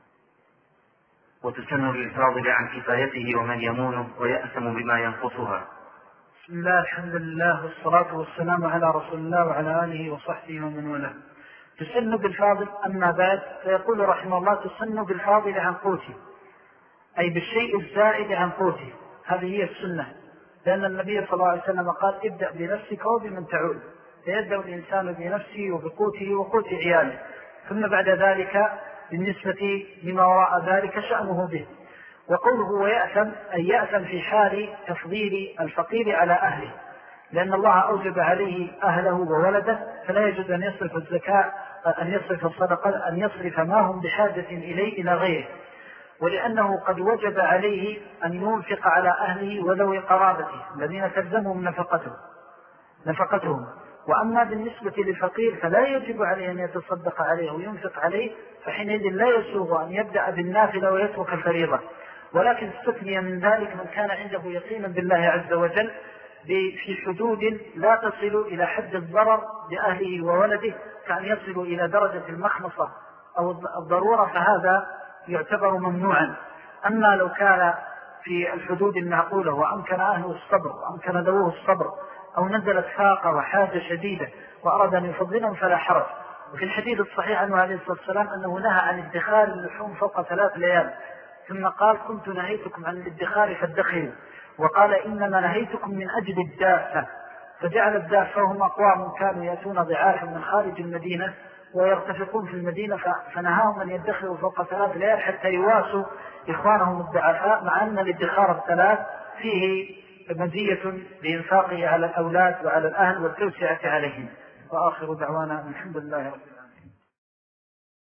وتسن للفاضل عن كفايته ومن يمونه ويأثم بما ينقصها. بسم الله الحمد لله والصلاة والسلام على رسول الله وعلى آله وصحبه ومن والاه. تسن بالفاضل. أما بعد فيقول رحمه الله تسن بالفاضل عن قوته، أي بالشيء الزائد عن قوته. هذه هي السنة، لأن النبي صلى الله عليه وسلم قال ابدأ بنفسك وبمن تعود، فيبدأ الإنسان بنفسه وبقوته وقوت عياله، ثم بعد ذلك بالنسبة لما وراء ذلك شأنه به. وقوله ويأثم أي يأثم في حال تفضيل الفقير على أهله، لأن الله أوجب عليه أهله وولده، فلا يجوز أن يصرف الزكاة أن يصرف الصدقة أن يصرف ما هم بحاجة إليه إلى غيره، ولأنه قد وجب عليه أن ينفق على أهله وذوي قرابته الذين تلزمهم نفقتهم. وأما بالنسبة للفقير فلا يجب عليه أن يتصدق عليه وينفق عليه، فحينئذ لا يسوغ أن يبدأ بالنافلة ويترك الفريضة. ولكن استثني من ذلك من كان عنده يقينا بالله عز وجل في حدود لا تصل إلى حد الضرر لأهله وولده، كأن يصل إلى درجة المخمصة أو الضرورة، فهذا يعتبر ممنوعا. أما لو كان في الحدود المعقولة وأمكن أهله الصبر وأمكن ذووه الصبر، أو نزلت فاقة وحاجة شديدة وأراد أن يفضلهم فلا حرج. وفي الحديث الصحيح عنه عليه الصلاة والسلام أنه نهى عن ادخار اللحوم فوق 3 ليال، ثم قال كنت نهيتكم عن الادخار فادخروا، وقال إنما نهيتكم من أجل الدافة، فجعل الدافة هم أقوام كانوا يأتون ضعافا من خارج المدينة ويرتفقون في المدينة، فنهاهم أن يدخروا فوق 3 ليال حتى يواسوا إخوانهم الضعفاء، مع أن الادخار ال3 فيه مزية بإنفاقه على الأولاد وعلى الأهل والتوسعة عليهم. وآخر دعوانا الحمد لله رب العالمين.